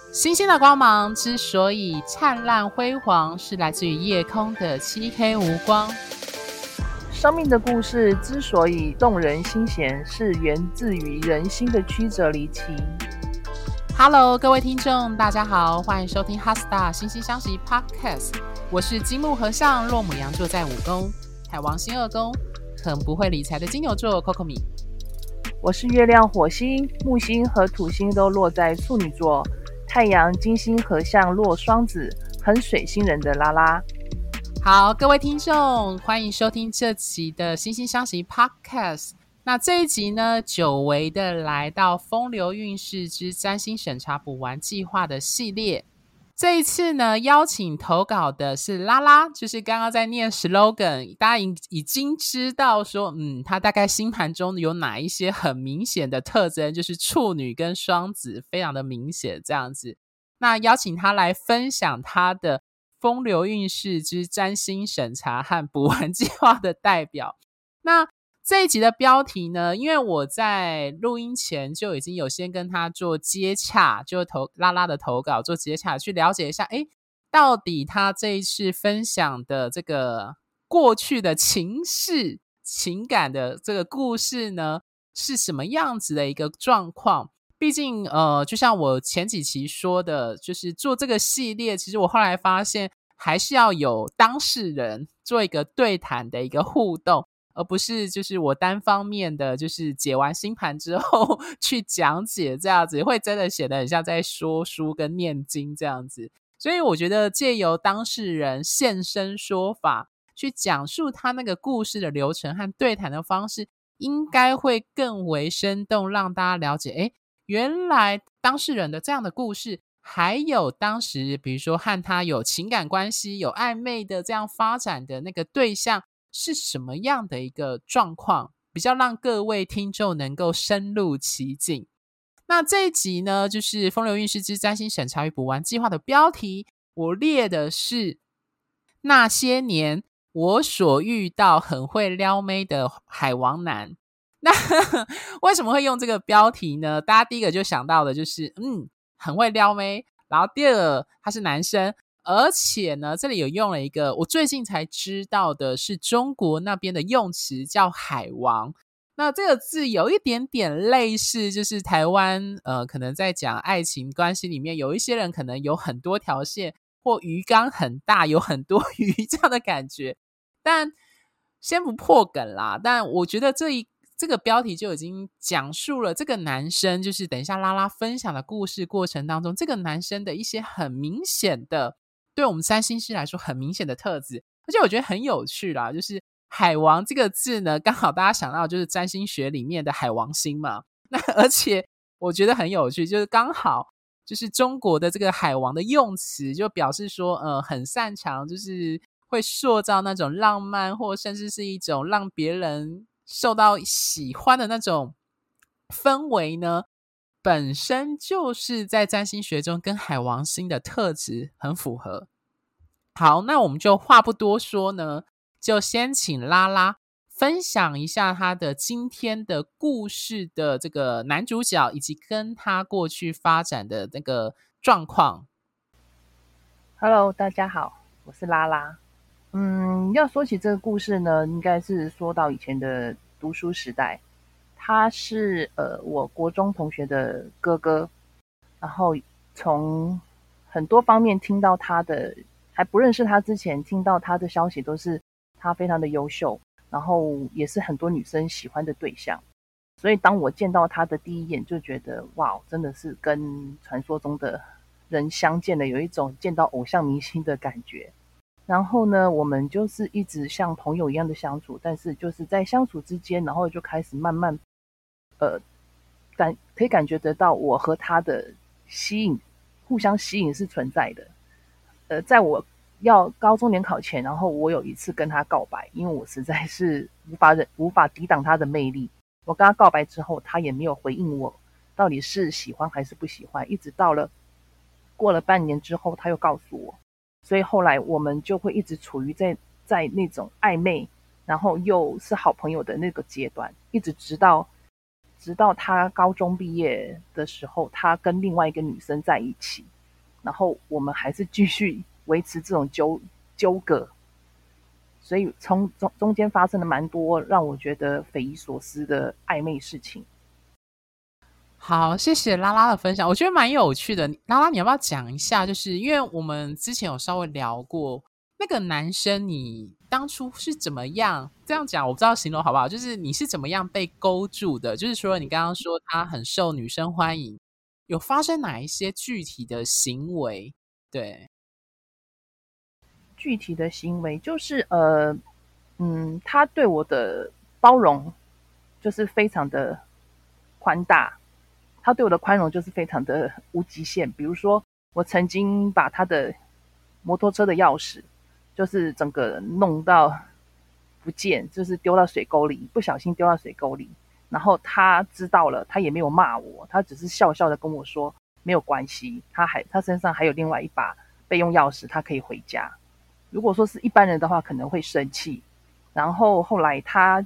星星的光芒之所以灿烂辉煌，是来自于夜空的漆黑无光。 生命的故事之所以动人心弦，是源自于人心的曲折离奇。 Hello， 各位听众，大家好，欢迎收听 HeartStar 惺惺相惜 Podcast。我是金木合相，落母羊座在5宫，海王星2宫，很不会理财的金牛座 Coco 米。 我是月亮、火星、木星和土星都落在处女座，太阳、金星合相落双子，很水星人的拉拉。 好，各位听众，欢迎收听这期的惺惺相惜 Podcast。那这一集呢，久违的来到风流运势之占星审查补完计划的系列。这一次呢，邀请投稿的是拉拉，就是刚刚在念 slogan， 大家已经知道说，他大概星盘中有哪一些很明显的特征，就是处女跟双子非常的明显这样子。那邀请他来分享他的风流运势之占星审查和补完计划的代表。那这一集的标题呢，因为我在录音前就已经有先跟他做接洽，就拉拉的投稿做接洽，去了解一下到底他这一次分享的这个过去的情感的这个故事呢，是什么样子的一个状况。毕竟就像我前几期说的，就是做这个系列，其实我后来发现还是要有当事人做一个对谈的一个互动，而不是就是我单方面的就是解完星盘之后去讲解这样子，会真的显得很像在说书跟念经这样子。所以我觉得借由当事人现身说法，去讲述他那个故事的流程和对谈的方式，应该会更为生动，让大家了解原来当事人的这样的故事，还有当时比如说和他有情感关系有暧昧的这样发展的那个对象是什么样的一个状况，比较让各位听众能够深入其境。那这一集呢，就是风流运势之占星审查与补完计划的标题，我列的是那些年我所遇到很会撩妹的海王男。那为什么会用这个标题呢？大家第一个就想到的就是很会撩妹，然后第二个他是男生，而且呢这里有用了一个我最近才知道的是中国那边的用词叫海王。那这个字有一点点类似，就是台湾可能在讲爱情关系里面，有一些人可能有很多条线，或鱼缸很大有很多鱼这样的感觉。但先不破梗啦，但我觉得这个标题就已经讲述了这个男生，就是等一下拉拉分享的故事过程当中，这个男生的一些很明显的，对我们占星师来说很明显的特质。而且我觉得很有趣啦，就是海王这个字呢，刚好大家想到就是占星学里面的海王星嘛。那而且我觉得很有趣，就是刚好就是中国的这个海王的用词，就表示说很擅长就是会塑造那种浪漫，或甚至是一种让别人受到喜欢的那种氛围呢，本身就是在占星学中跟海王星的特质很符合。好，那我们就话不多说呢，就先请拉拉分享一下他的今天的故事的这个男主角，以及跟他过去发展的那个状况。 Hello， 大家好，我是拉拉。要说起这个故事呢，应该是说到以前的读书时代。他是我国中同学的哥哥，然后从很多方面听到他的，还不认识他之前听到他的消息都是他非常的优秀，然后也是很多女生喜欢的对象。所以当我见到他的第一眼就觉得哇，真的是跟传说中的人相见了，有一种见到偶像明星的感觉。然后呢，我们就是一直像朋友一样的相处，但是就是在相处之间，然后就开始慢慢可以感觉得到我和他的吸引，互相吸引是存在的。在我要高中联考前，然后我有一次跟他告白，因为我实在是无法抵挡他的魅力。我跟他告白之后，他也没有回应我到底是喜欢还是不喜欢，一直过了半年之后，他又告诉我。所以后来我们就会一直处于在那种暧昧，然后又是好朋友的那个阶段，一直直到他高中毕业的时候，他跟另外一个女生在一起。 然后我们还是继续维持这种纠葛，所以从中间发生了蛮多让我觉得匪夷所思的暧昧事情。 好，谢谢拉拉的分享，我觉得蛮有趣的。拉拉，你要不要讲一下？就是因为我们之前有稍微聊过，那个男生你当初是怎么样？这样讲我不知道形容好不好，就是你是怎么样被勾住的？就是说你刚刚说他很受女生欢迎，有发生哪一些具体的行为？对， 具体的行为就是他对我的包容就是非常的宽大，他对我的宽容就是非常的无极限。比如说，我曾经把他的摩托车的钥匙，就是整个弄到不见，就是丢到水沟里，不小心丢到水沟里。然后他知道了，他也没有骂我，他只是笑笑的跟我说没有关系，他身上还有另外一把备用钥匙，他可以回家。如果说是一般人的话，可能会生气。然后后来他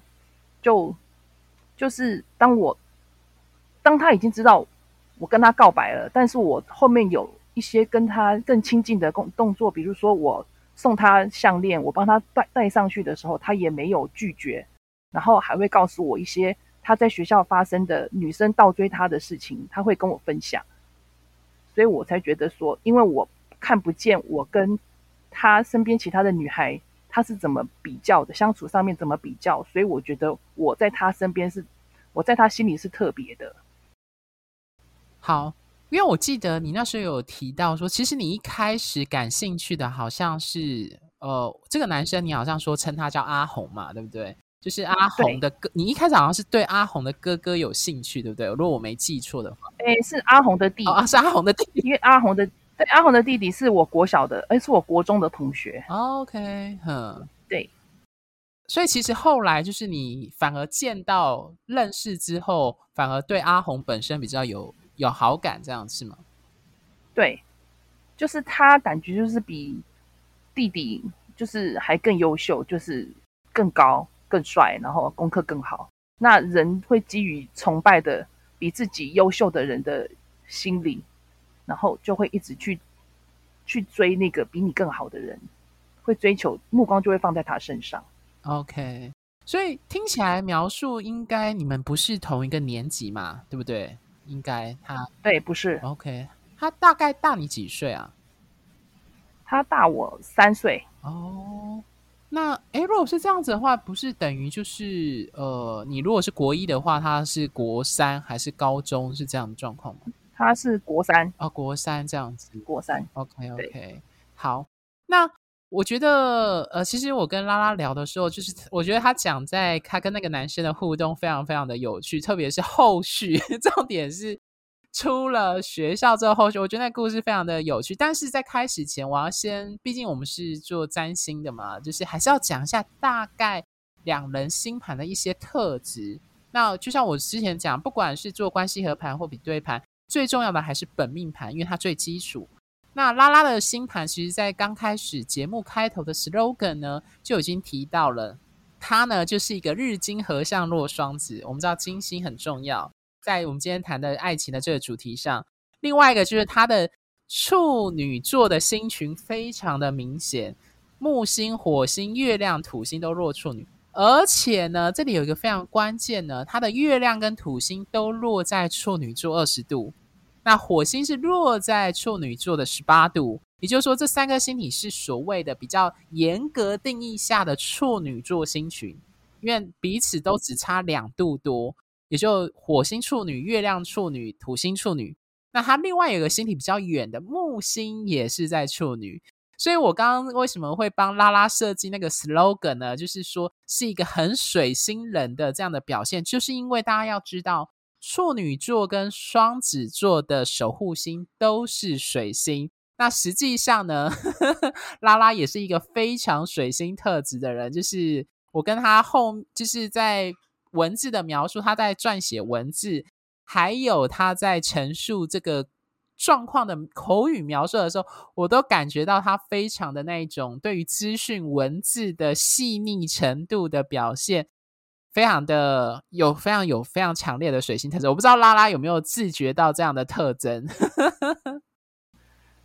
就是当他已经知道我跟他告白了，但是我后面有一些跟他更亲近的动作，比如说我送他项链，我帮他戴上去的时候，他也没有拒绝，然后还会告诉我一些他在学校发生的女生倒追他的事情，他会跟我分享。所以我才觉得说，因为我看不见我跟他身边其他的女孩他是怎么比较的，相处上面怎么比较，所以我觉得我在他身边我在他心里是特别的。 好，因为我记得你那时候有提到说，其实你一开始感兴趣的好像是这个男生，你好像说称他叫阿红嘛，对不对？就是阿红的哥，你一开始好像是对阿红的哥哥有兴趣，对不对？如果我没记错的话， 是阿红的弟弟， 是阿红的弟弟， 因为阿红的弟弟是我国小的，是我国中的同学。 OK， 对， 所以其实后来就是你反而见到认识之后，反而对阿红本身比较有好感，这样是吗？ 对，就是他感觉就是比弟弟就是还更优秀，就是更高、更帅，然后功课更好。那人会基于崇拜的比自己优秀的人的心理，然后就会一直去追那个比你更好的人，会追求目光就会放在他身上。 OK，所以听起来描述应该你们不是同一个年级嘛，对不对？应该他对，不是， OK，他大概大你几岁啊？ 他大我3岁。 哦，那如果是这样子的话，不是等于就是你如果是国一的话，他是国三还是高中是这样的状况吗？ 他是国三。 哦，国三这样子。 国三。 OK，好，那我觉得其实我跟拉拉聊的时候，就是我觉得他跟那个男生的互动非常非常的有趣，特别是后续，重点是出了学校之后后续，我觉得那故事非常的有趣。但是在开始前，我要先，毕竟我们是做占星的嘛，就是还是要讲一下大概两人星盘的一些特质。那就像我之前讲，不管是做关系合盘或比对盘，最重要的还是本命盘，因为它最基础。那拉拉的星盘，其实在刚开始节目开头的 slogan 呢，就已经提到了，它呢就是一个日金合相落双子。我们知道金星很重要，在我们今天谈的爱情的这个主题上。另外一个就是它的处女座的星群非常的明显，木星、火星、月亮、土星都落处女。而且呢，这里有一个非常关键呢，它的月亮跟土星都落在处女座20度，那火星是落在处女座的18度，也就是说这三个星体是所谓的比较严格定义下的处女座星群，因为彼此都只差2度多，也就火星处女、月亮处女、土星处女。那它另外有个星体比较远的木星也是在处女，所以我刚刚为什么会帮拉拉设计那个 slogan 呢？就是说是一个很水星人的这样的表现，就是因为大家要知道处女座跟双子座的守护星都是水星，那实际上呢拉拉也是一个非常水星特质的人，就是我跟他就是在文字的描述，他在撰写文字，还有他在陈述这个状况的口语描述的时候，我都感觉到他非常的那一种对于资讯文字的细腻程度的表现，非常非常强烈的水星特质。我不知道拉拉有没有自觉到这样的特征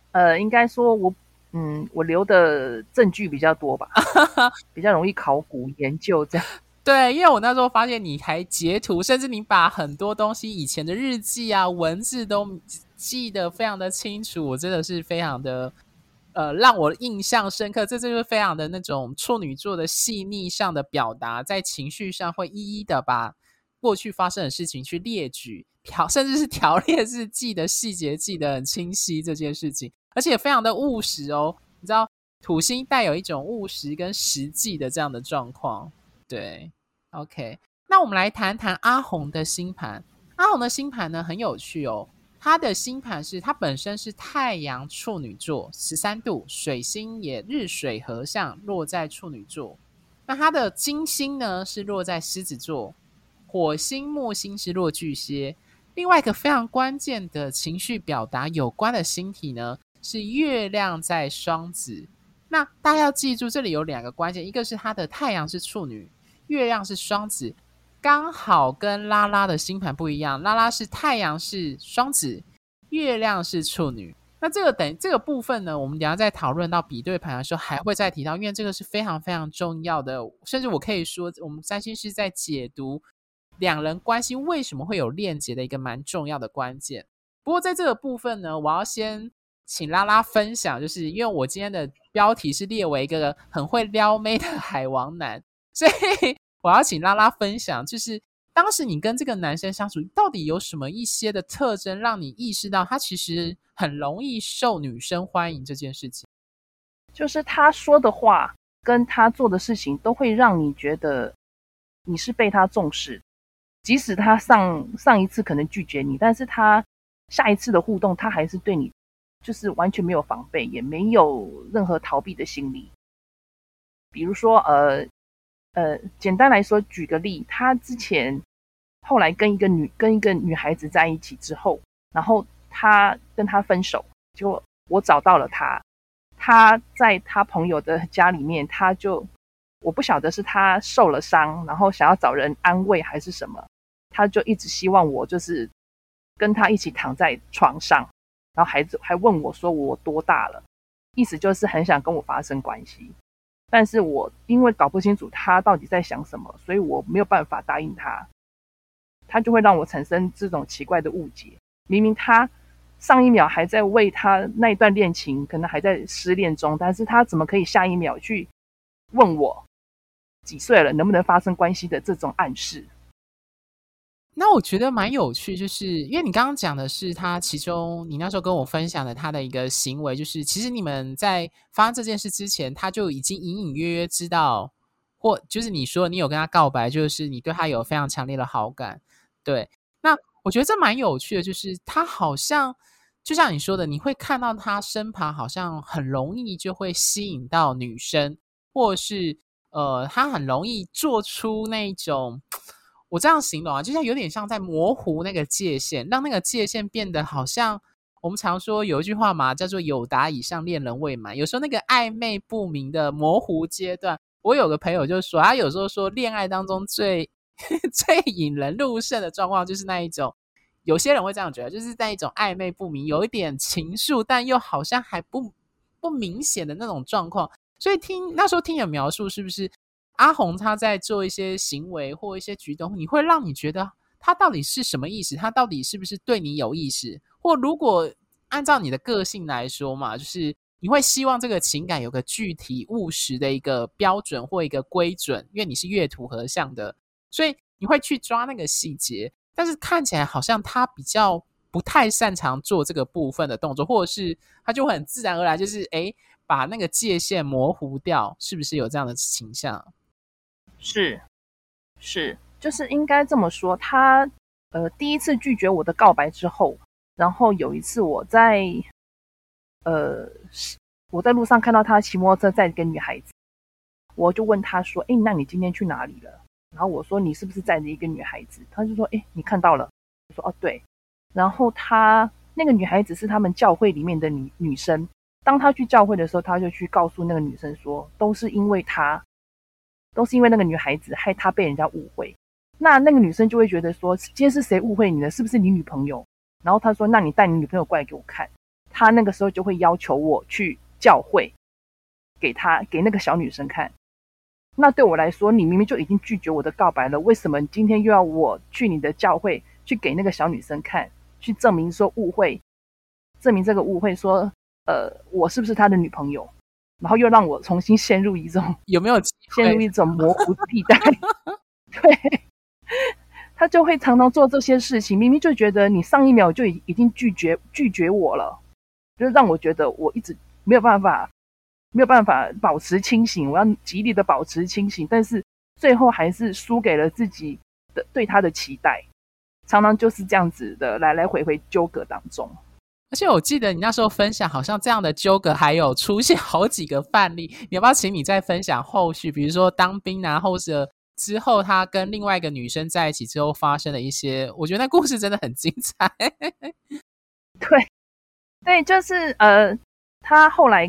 应该说我留的证据比较多吧，比较容易考古研究这样。 对，因为我那时候发现你还截图，甚至你把很多东西以前的日记啊、文字都记得非常的清楚，我真的是非常的让我印象深刻。这就是非常的那种处女座的细腻上的表达，在情绪上会一一的把过去发生的事情去列举，甚至是条列式记的细节记得很清晰这件事情，而且非常的务实哦。你知道土星带有一种务实跟实际的这样的状况。对 ，OK， 那我们来谈谈阿红的星盘。阿红的星盘呢很有趣哦，他的星盘是他本身是太阳处女座13度，水星也日水合相落在处女座。那他的金星呢是落在狮子座，火星木星是落巨蟹。另外一个非常关键的情绪表达有关的星体呢是月亮在双子。那大家要记住，这里有两个关键，一个是他的太阳是处女，月亮是双子，刚好跟拉拉的星盘不一样。拉拉是太阳是双子，月亮是处女。那这个部分呢，我们等一下在讨论到比对盘的时候还会再提到，因为这个是非常非常重要的，甚至我可以说，我们占星师在解读两人关系为什么会有链接的一个蛮重要的关键。不过在这个部分呢，我要先请拉拉分享，就是因为我今天的标题是列为一个很会撩妹的海王男，所以我要请拉拉分享，就是当时你跟这个男生相处，到底有什么一些的特征让你意识到他其实很容易受女生欢迎这件事情？ 就是他说的话跟他做的事情都会让你觉得你是被他重视，即使他上一次可能拒绝你，但是他下一次的互动他还是对你就是完全没有防备，也没有任何逃避的心理。比如说简单来说举个例，他之前后来跟一个女孩子在一起之后，然后他跟他分手，结果我找到了他在他朋友的家里面，我不晓得是他受了伤，然后想要找人安慰还是什么，他就一直希望我就是跟他一起躺在床上，然后还问我说我多大了，意思就是很想跟我发生关系。但是我因为搞不清楚他到底在想什么，所以我没有办法答应他，他就会让我产生这种奇怪的误解。明明他上一秒还在为他那一段恋情可能还在失恋中，但是他怎么可以下一秒去问我几岁了能不能发生关系的这种暗示。 那我觉得蛮有趣，就是因为你刚刚讲的是他其中你那时候跟我分享的他的一个行为，就是其实你们在发生这件事之前，他就已经隐隐约约知道，或就是你说你有跟他告白，就是你对他有非常强烈的好感。对，那我觉得这蛮有趣的，就是他好像就像你说的，你会看到他身旁好像很容易就会吸引到女生，或是他很容易做出那种，我这样形容啊，就像有点像在模糊那个界限，让那个界限变得好像我们常说有一句话嘛，叫做有达以上恋人未满。有时候那个暧昧不明的模糊阶段，我有个朋友就说，他有时候说恋爱当中最最引人入胜的状况就是那一种，有些人会这样觉得，就是在一种暧昧不明，有一点情愫，但又好像还不明显的那种状况。所以那时候听你的描述，是不是阿红他在做一些行为或一些举动，你会让你觉得他到底是什么意思？他到底是不是对你有意思？或如果按照你的个性来说嘛，就是你会希望这个情感有个具体务实的一个标准或一个规准，因为你是月土合相的，所以你会去抓那个细节。但是看起来好像他比较不太擅长做这个部分的动作，或者是他就很自然而然就是把那个界限模糊掉，是不是有这样的倾向？是， 就是应该这么说。他第一次拒绝我的告白之后，然后有一次我在路上看到他骑摩托车载一个女孩子，我就问他说：“那你今天去哪里了？”然后我说：“你是不是载着一个女孩子？”他就说：“你看到了？”我说：“哦，对。”然后那个女孩子是他们教会里面的女生。当他去教会的时候，他就去告诉那个女生说，都是因为那个女孩子害他被人家误会。那个女生就会觉得说，今天是谁误会你了？是不是你女朋友？然后他说，那你带你女朋友过来给我看。 他那个时候就会要求我去教会给那个小女生看。那对我来说，你明明就已经拒绝我的告白了，为什么你今天又要我去你的教会去给那个小女生看，去证明这个误会，说我是不是他的女朋友，然后又让我重新陷入一种有没有机会陷入一种模糊地带？对，他就会常常做这些事情，明明就觉得你上一秒就已经拒绝我了，就是让我觉得我一直没有办法保持清醒，我要极力的保持清醒，但是最后还是输给了自己的对他的期待，常常就是这样子的来来回回纠葛当中。 而且我记得你那时候分享，好像这样的纠葛还有出现好几个范例，你要不要请你再分享后续，比如说当兵啊，或者之后他跟另外一个女生在一起之后发生的一些，我觉得那故事真的很精彩。 对，就是他后来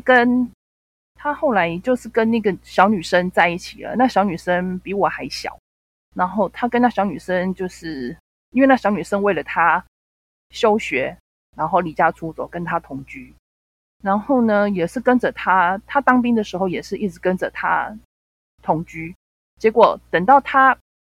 就是跟那个小女生在一起了，那小女生比我还小，然后他跟那小女生就是因为那小女生为了他休学，然后离家出走跟他同居，然后呢也是跟着他当兵的时候也是一直跟着他同居，结果等到他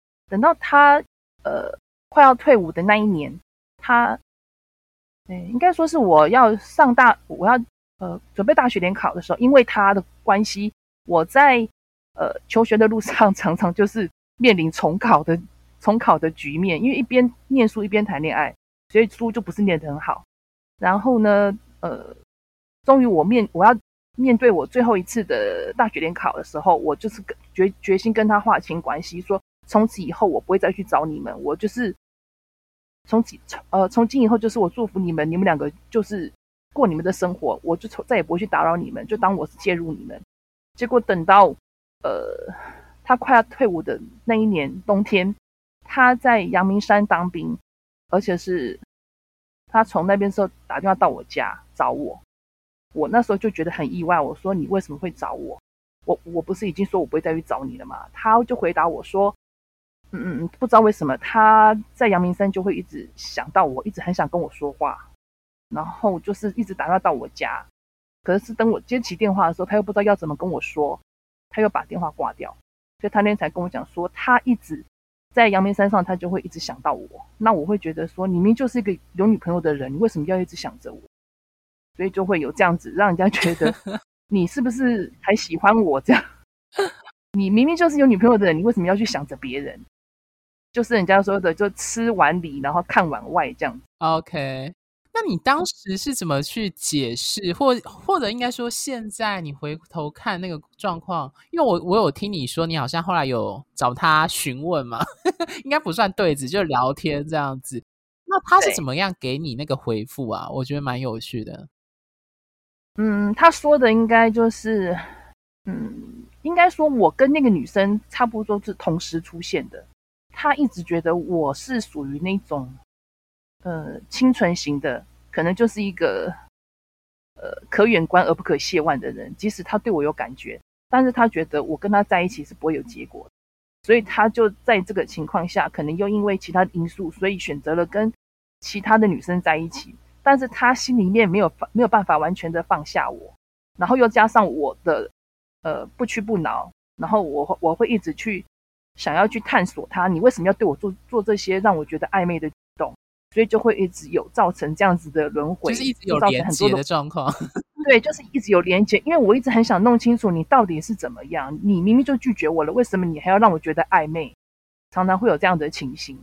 快要退伍的那一年，他应该说是我要准备大学联考的时候，因为他的关系，我在求学的路上常常就是面临重考的局面，因为一边念书一边谈恋爱，所以书就不是念得很好。然后呢终于我要面对我最后一次的大学联考的时候，我就是决心跟他划清关系，说从此以后我不会再去找你们，我就是从今以后就是我祝福你们两个就是过你们的生活，我就再也不会去打扰你们，就当我是介入你们。结果等到他快要退伍的那一年冬天，他在阳明山当兵，而且是他从那边时候打电话到我家找我。我那时候就觉得很意外，我说你为什么会找我？我不是已经说我不会再去找你了吗？他就回答我说不知道为什么他在阳明山就会一直想到我，一直很想跟我说话，然后就是一直打电话到我家，可是等我接起电话的时候，他又不知道要怎么跟我说，他又把电话挂掉。所以他那天才跟我讲说，他一直在阳明山上，他就会一直想到我。那我会觉得说，你明明就是一个有女朋友的人，你为什么要一直想着我？所以就会有这样子让人家觉得你是不是还喜欢我这样？你明明就是有女朋友的人，你为什么要去想着别人？就是人家说的，就吃碗里然后看碗外这样子。 OK， 那你当时是怎么去解释，或者应该说现在你回头看那个状况，因为我有听你说你好像后来有找他询问嘛，应该不算对子，就聊天这样子。那他是怎么样给你那个回复啊？我觉得蛮有趣的。 他说的应该就是应该说我跟那个女生差不多是同时出现的。他一直觉得我是属于那种清纯型的，可能就是一个可远观而不可亵玩的人。即使他对我有感觉，但是他觉得我跟他在一起是不会有结果的，所以他就在这个情况下，可能又因为其他的因素，所以选择了跟其他的女生在一起。但是他心里面没有办法完全的放下我，然后又加上我的不屈不挠，然后我会一直想要去探索他，你为什么要对我做这些让我觉得暧昧的举动，所以就会一直有造成这样子的轮回， 就是一直有连结的状况。 对，就是一直有连结，因为我一直很想弄清楚你到底是怎么样，你明明就拒绝我了，为什么你还要让我觉得暧昧？常常会有这样的情形。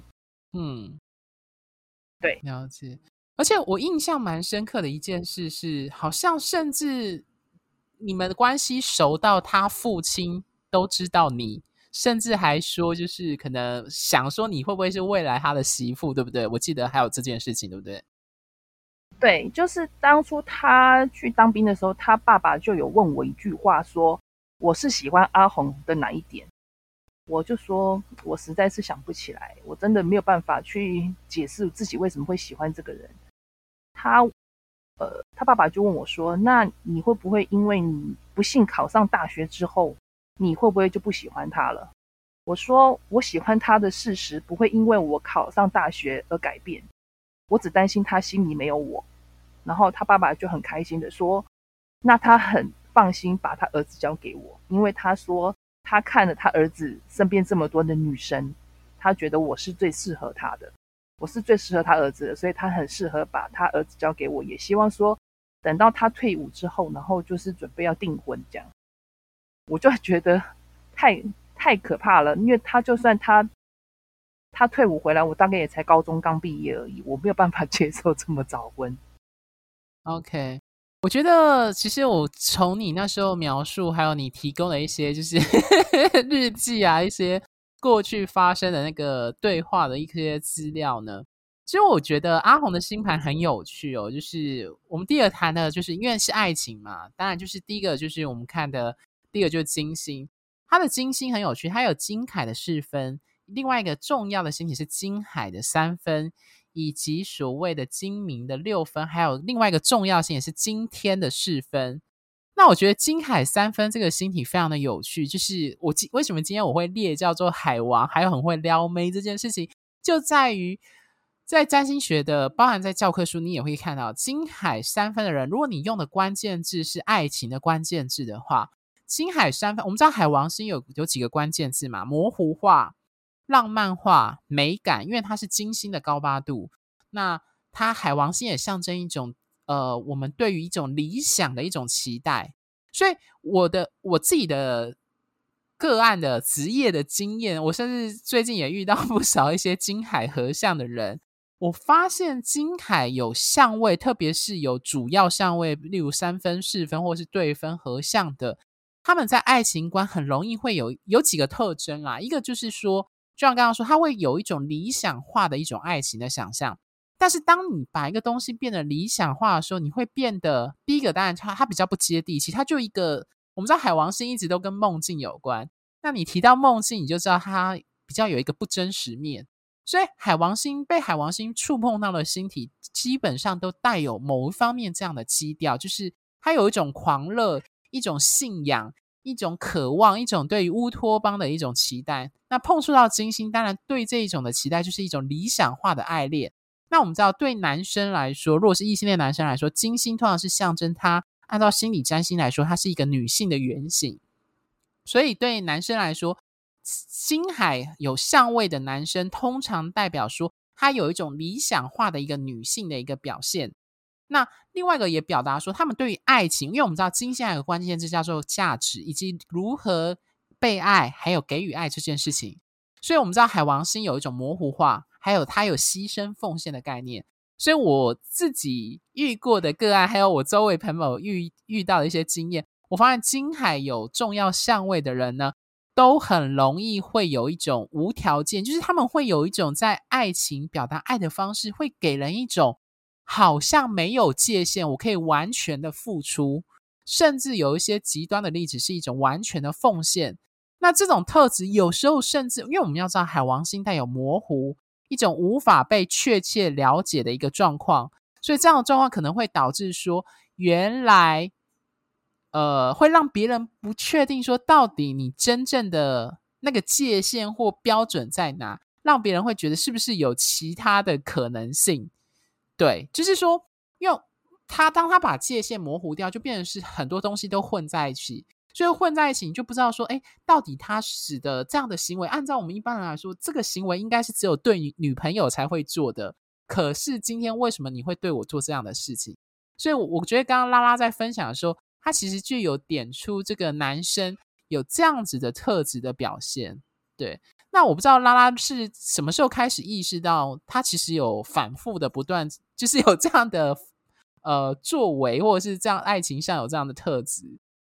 对， 了解。而且我印象蛮深刻的一件事是，好像甚至你们的关系熟到他父亲都知道你，甚至还说就是可能想说你会不会是未来他的媳妇，对不对？我记得还有这件事情，对不对？ 对，就是当初他去当兵的时候，他爸爸就有问我一句话说，我是喜欢阿红的哪一点？我就说我实在是想不起来，我真的没有办法去解释自己为什么会喜欢这个人。他爸爸就问我说，那你会不会因为你不幸考上大学之后，你会不会就不喜欢他了？我说我喜欢他的事实不会因为我考上大学而改变，我只担心他心里没有我。 然后他爸爸就很开心的说，那他很放心把他儿子交给我，因为他说他看了他儿子身边这么多的女生，他觉得我是最适合他的，我是最适合他儿子的，所以他很适合把他儿子交给我，也希望说等到他退伍之后，然后就是准备要订婚这样。我就觉得太可怕了，因为他就算他退伍回来，我大概也才高中刚毕业而已，我没有办法接受这么早婚。 OK，我觉得其实我从你那时候描述，还有你提供的一些就是日记啊，一些过去发生的那个对话的一些资料呢，其实我觉得阿红的星盘很有趣哦。就是我们第二谈的，就是因为是爱情嘛，当然就是第一个就是我们看的第一个就是金星，它的金星很有趣，它有金海的4分，另外一个重要的星体是金海的3分。以及所谓的金冥的6分，还有另外一个重要性也是今天的4分。那我觉得金海3分这个星体非常的有趣，就是为什么今天我会列叫做海王，还有很会撩妹这件事情，就在于在占星学的，包含在教科书，你也会看到金海3分的人，如果你用的关键字是爱情的关键字的话，金海3分，我们知道海王星有几个关键字嘛，模糊化、浪漫化、美感，因为它是金星的高八度，那它海王星也象征一种我们对于一种理想的一种期待。所以我自己的个案的职业的经验，我甚至最近也遇到不少一些金海合相的人，我发现金海有相位，特别是有主要相位，例如3分、4分或是对分合相的，他们在爱情观很容易会有几个特征啦。一个就是说，就像刚刚说，他会有一种理想化的一种爱情的想象，但是当你把一个东西变得理想化的时候，你会变得第一个当然它比较不接地气，它就一个我们知道海王星一直都跟梦境有关，那你提到梦境，你就知道它比较有一个不真实面，所以被海王星触碰到的星体，基本上都带有某一方面这样的基调，就是它有一种狂热、一种信仰、一种渴望、一种对于乌托邦的一种期待。那碰触到金星，当然对这一种的期待就是一种理想化的爱恋。那我们知道，对男生来说，如果是异性恋男生来说，金星通常是象征他，按照心理占星来说，它是一个女性的原型。所以对男生来说，金海有相位的男生，通常代表说他有一种理想化的一个女性的一个表现。那另外一个也表达说，他们对于爱情，因为我们知道金星还有个关键字叫做价值，以及如何被爱，还有给予爱这件事情。所以我们知道海王星有一种模糊化，还有它有牺牲奉献的概念。所以我自己遇过的个案，还有我周围朋友遇到的一些经验，我发现金海有重要相位的人呢，都很容易会有一种无条件，就是他们会有一种在爱情表达爱的方式，会给人一种好像没有界限，我可以完全的付出，甚至有一些极端的例子是一种完全的奉献。那这种特质有时候甚至，因为我们要知道海王星带有模糊，一种无法被确切了解的一个状况，所以这样的状况可能会导致说，原来会让别人不确定说到底你真正的那个界限或标准在哪，让别人会觉得是不是有其他的可能性。对，就是说因为当他把界限模糊掉，就变成是很多东西都混在一起，所以混在一起你就不知道说到底他使得这样的行为，按照我们一般人来说，这个行为应该是只有对女朋友才会做的，可是今天为什么你会对我做这样的事情？所以我觉得刚刚拉拉在分享的时候，他其实就有点出这个男生有这样子的特质的表现。对，那我不知道拉拉是什么时候开始意识到他其实有反复的不断，就是有这样的作为，或者是这样爱情上有这样的特质。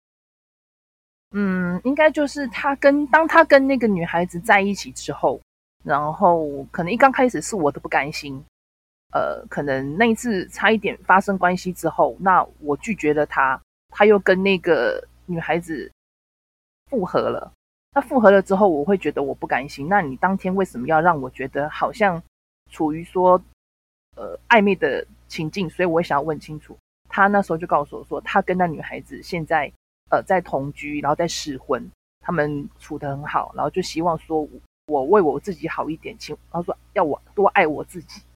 应该就是当他跟那个女孩子在一起之后，然后可能一刚开始是我的不甘心，可能那一次差一点发生关系之后，那我拒绝了他，他又跟那个女孩子复合了。那复合了之后，我会觉得我不甘心。那你当天为什么要让我觉得好像处于说暧昧的情境？所以我想要问清楚。他那时候就告诉我说，他跟那女孩子现在在同居，然后在试婚，他们处得很好，然后就希望说我为我自己好一点，然后说要我多爱我自己。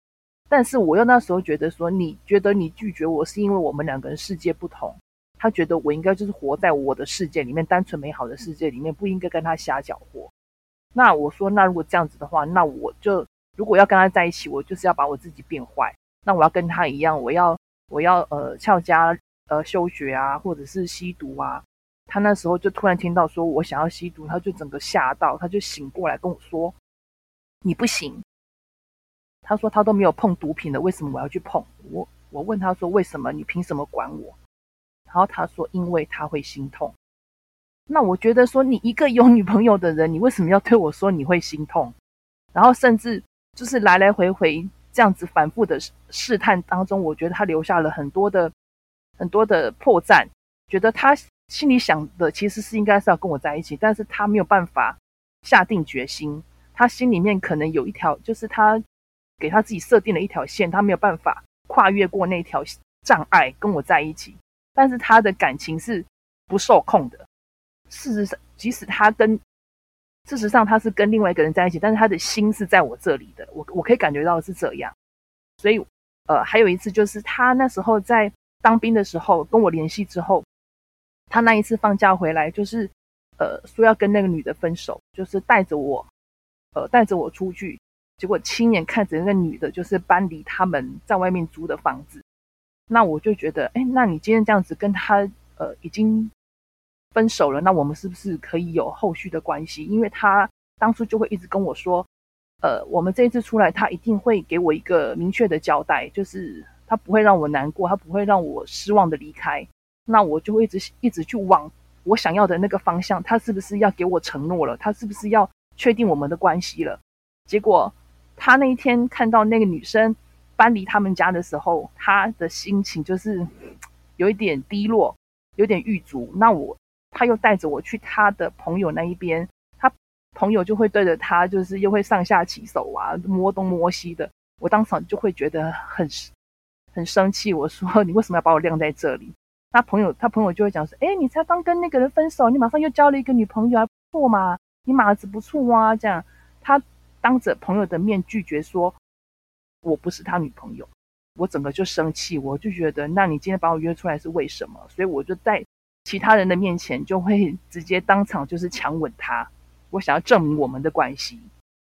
但是我又那时候觉得说，你觉得你拒绝我是因为我们两个人世界不同，他觉得我应该就是活在我的世界里面，单纯美好的世界里面，不应该跟他瞎搅和。那我说，那如果这样子的话，那我就如果要跟他在一起，我就是要把我自己变坏，那我要跟他一样，我要翘家休学啊，或者是吸毒啊。他那时候就突然听到说我想要吸毒，他就整个吓到，他就醒过来跟我说：“你不行。”他说他都没有碰毒品的，为什么我要去碰？我问他说为什么？你凭什么管我？然后他说因为他会心痛。那我觉得说你一个有女朋友的人，你为什么要对我说你会心痛？然后甚至就是来来回回这样子反复的试探当中，我觉得他留下了很多的破绽，觉得他心里想的其实是应该是要跟我在一起，但是他没有办法下定决心，他心里面可能有一条，就是他给他自己设定了一条线，他没有办法跨越过那条障碍跟我在一起，但是他的感情是不受控的。事实上，即使事实上他是跟另外一个人在一起，但是他的心是在我这里的，我可以感觉到是这样。所以还有一次就是他那时候在当兵的时候跟我联系之后，他那一次放假回来就是说要跟那个女的分手，就是带着我出去，结果亲眼看着那个女的就是搬离他们在外面租的房子。那我就觉得那你今天这样子跟他已经分手了，那我们是不是可以有后续的关系？因为他当初就会一直跟我说我们这一次出来他一定会给我一个明确的交代，就是他不会让我难过，他不会让我失望的离开。那我就会一直去往我想要的那个方向，他是不是要给我承诺了？他是不是要确定我们的关系了？结果他那一天看到那个女生搬离他们家的时候，他的心情就是有一点低落，有点郁卒。那他又带着我去他的朋友那一边，他朋友就会对着他就是又会上下其手啊，摸东摸西的。我当场就会觉得很生气，我说你为什么要把我晾在这里？他朋友就会讲说，你才刚跟那个人分手，你马上又交了一个女朋友，还不错嘛，你马子不错啊，这样。他当着朋友的面拒绝说我不是他女朋友，我整个就生气，我就觉得那你今天把我约出来是为什么？所以我就在其他人的面前就会直接当场就是强吻他，我想要证明我们的关系。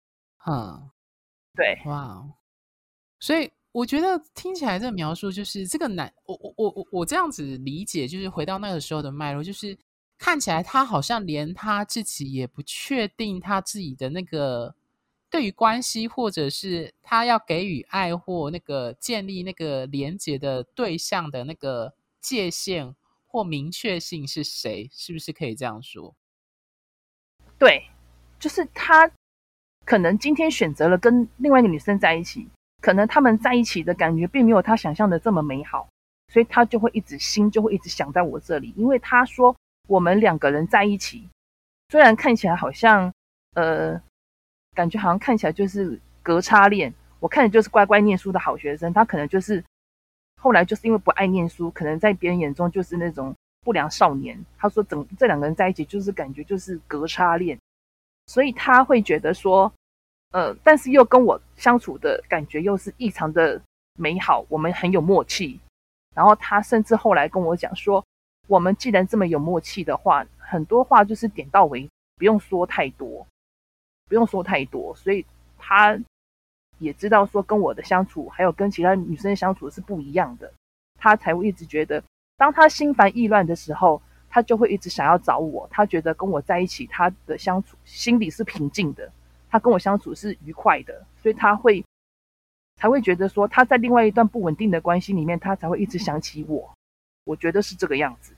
对， 哇，所以我觉得听起来这个描述就是这个我这样子理解，就是回到那个时候的脉络，就是看起来他好像连他自己也不确定他自己的那个对于关系，或者是他要给予爱或那个建立那个连结的对象的那个界限或明确性是谁，是不是可以这样说？ 对，就是他可能今天选择了跟另外一个女生在一起，可能他们在一起的感觉并没有他想象的这么美好，所以他就会心就会一直想在我这里。因为他说我们两个人在一起，虽然看起来好像感觉好像看起来就是隔差恋，我看着就是乖乖念书的好学生，他可能就是后来就是因为不爱念书，可能在别人眼中就是那种不良少年。他说这两个人在一起就是感觉就是隔差恋，所以他会觉得说但是又跟我相处的感觉又是异常的美好，我们很有默契。然后他甚至后来跟我讲说，我们既然这么有默契的话，很多话就是点到为止，不用说太多。所以他也知道说跟我的相处还有跟其他女生相处是不一样的，他才会一直觉得当他心烦意乱的时候，他就会一直想要找我。他觉得跟我在一起，他的相处心里是平静的，他跟我相处是愉快的，所以才会觉得说他在另外一段不稳定的关系里面，他才会一直想起我。我觉得是这个样子。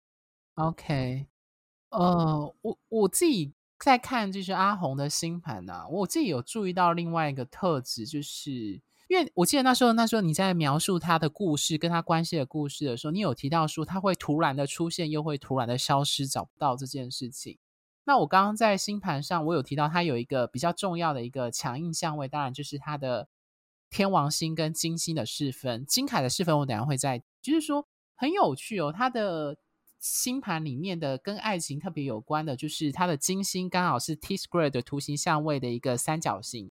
OK，我自己在看就是阿红的星盘啊，我自己有注意到另外一个特质，就是因为我记得那时候你在描述他的故事跟他关系的故事的时候，你有提到说他会突然的出现，又会突然的消失，找不到这件事情。那我刚刚在星盘上，我有提到他有一个比较重要的一个强硬相位，当然就是他的天王星跟金星的四分。金凯的四分我等一下会再，就是说很有趣哦，他的星盘里面的跟爱情特别有关的，就是他的金星刚好是 T square 的图形相位的一个三角形，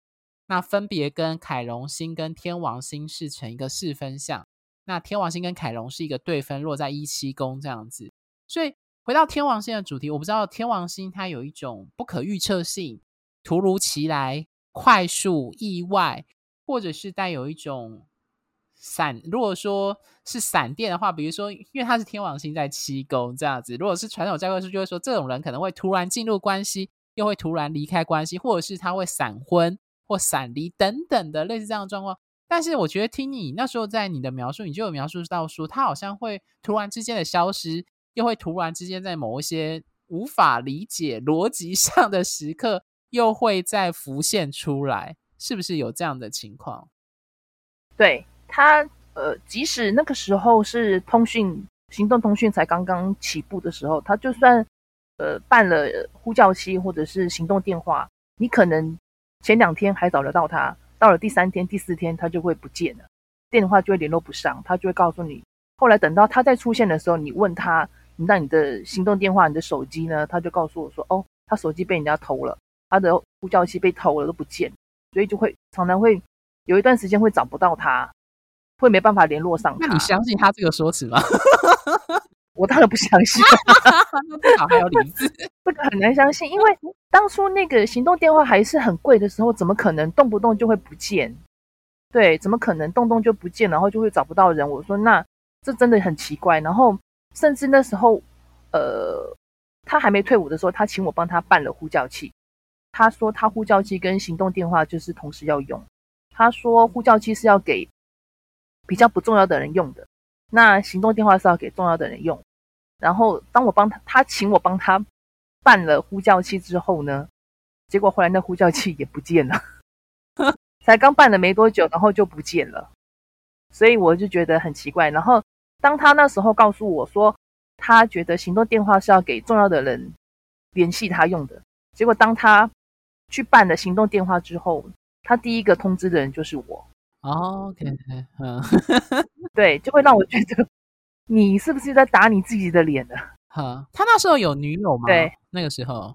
那分别跟凯龙星跟天王星是成一个4分相，那天王星跟凯龙是一个对分，落在17宫这样子。所以回到天王星的主题，我不知道天王星它有一种不可预测性，突如其来、快速、意外，或者是带有一种如果说是闪电的话，比如说因为它是天王星在7宫这样子，如果是传统教科书就会说这种人可能会突然进入关系，又会突然离开关系，或者是他会闪婚或闪离等等的类似这样的状况。但是我觉得听你那时候在你的描述，你就有描述到说他好像会突然之间的消失，又会突然之间在某一些无法理解逻辑上的时刻又会再浮现出来，是不是有这样的情况？ 对，他即使那个时候是行动通讯才刚刚起步的时候，他就算办了呼叫器或者是行动电话，你可能前2天还找得到他，到了第3天、第4天他就会不见了，电话就会联络不上，他就会告诉你。后来等到他再出现的时候，你问他，那你的行动电话、你的手机呢？他就告诉我说，哦，他手机被人家偷了，他的呼叫器被偷了，都不见，所以就会常常会有一段时间会找不到他，会没办法联络上他。 那你相信他这个说辞吗？ 我当然不相信， 那至少还有理智。 这个很难相信，因为当初那个行动电话还是很贵的时候，怎么可能动不动就会不见？对，怎么可能动动就不见，然后就会找不到人？我说那这真的很奇怪。然后甚至那时候，他还没退伍的时候，他请我帮他办了呼叫器。他说他呼叫器跟行动电话就是同时要用。他说呼叫器是要给比较不重要的人用的，那行动电话是要给重要的人用。然后当他请我帮他办了呼叫器之后呢，结果后来那呼叫器也不见了，才刚办了没多久，然后就不见了。所以我就觉得很奇怪。然后当他那时候告诉我说，他觉得行动电话是要给重要的人联系他用的，结果当他去办了行动电话之后，他第一个通知的人就是我。 OK， 对，就会让我觉得你是不是在打你自己的脸呢？ 他那时候有女友吗？ 对， 那个时候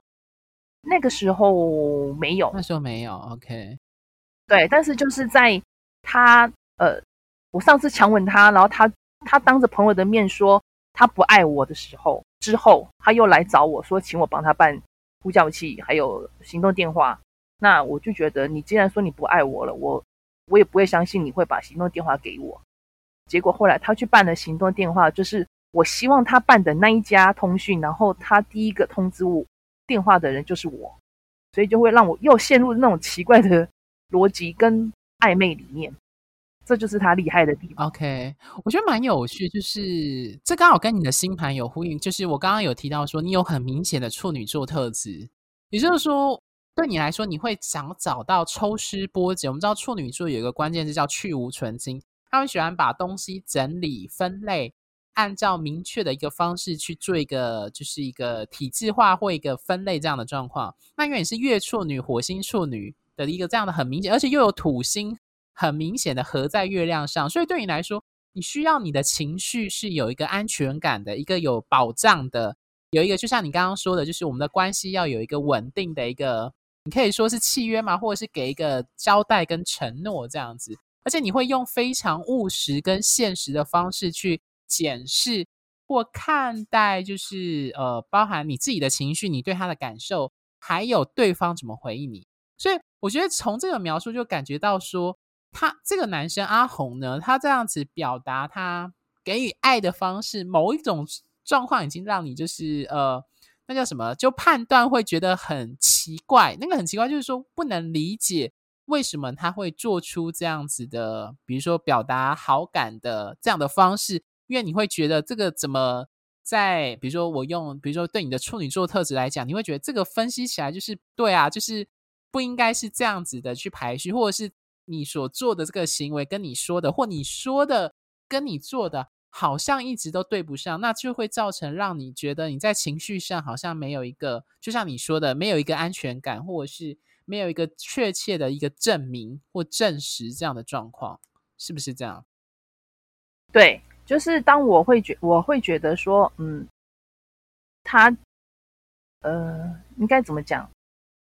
没有， 那时候没有。OK， 对，但是就是在他我上次强吻他，然后他当着朋友的面说他不爱我的时候，之后他又来找我说，请我帮他办呼叫器还有行动电话。那我就觉得你既然说你不爱我了，我也不会相信你会把行动电话给我。结果后来他去办了行动电话，就是我希望他办的那一家通讯，然后他第一个通知我电话的人就是我，所以就会让我又陷入那种奇怪的逻辑跟暧昧里面。这就是他厉害的地方。 OK， 我觉得蛮有趣，就是这刚好跟你的星盘有呼应。就是我刚刚有提到说，你有很明显的处女座特质，也就是说，对你来说，你会想找到抽丝剥茧。我们知道处女座有一个关键字叫去无存精，他们喜欢把东西整理分类，按照明确的一个方式去做一个，就是一个体制化或一个分类这样的状况。那因为你是月处女、火星处女的一个这样的很明显，而且又有土星很明显的合在月亮上，所以对你来说，你需要你的情绪是有一个安全感的，一个有保障的，有一个就像你刚刚说的，就是我们的关系要有一个稳定的一个，你可以说是契约嘛，或者是给一个交代跟承诺这样子。而且你会用非常务实跟现实的方式去检视或看待，就是包含你自己的情绪，你对他的感受，还有对方怎么回应你。所以我觉得从这个描述就感觉到说，他这个男生阿红呢，他这样子表达他给予爱的方式，某一种状况已经让你就是那叫什么，就判断会觉得很奇怪。那个很奇怪就是说不能理解为什么他会做出这样子的，比如说表达好感的这样的方式，因为你会觉得这个怎么在比如说比如说对你的处女座特质来讲，你会觉得这个分析起来就是对啊，就是不应该是这样子的去排序，或者是你所做的这个行为跟你说的，或你说的跟你做的好像一直都对不上，那就会造成让你觉得你在情绪上好像没有一个，就像你说的，没有一个安全感，或者是没有一个确切的一个证明或证实这样的状况，是不是这样？ 对，就是当我会觉得说，他应该怎么讲？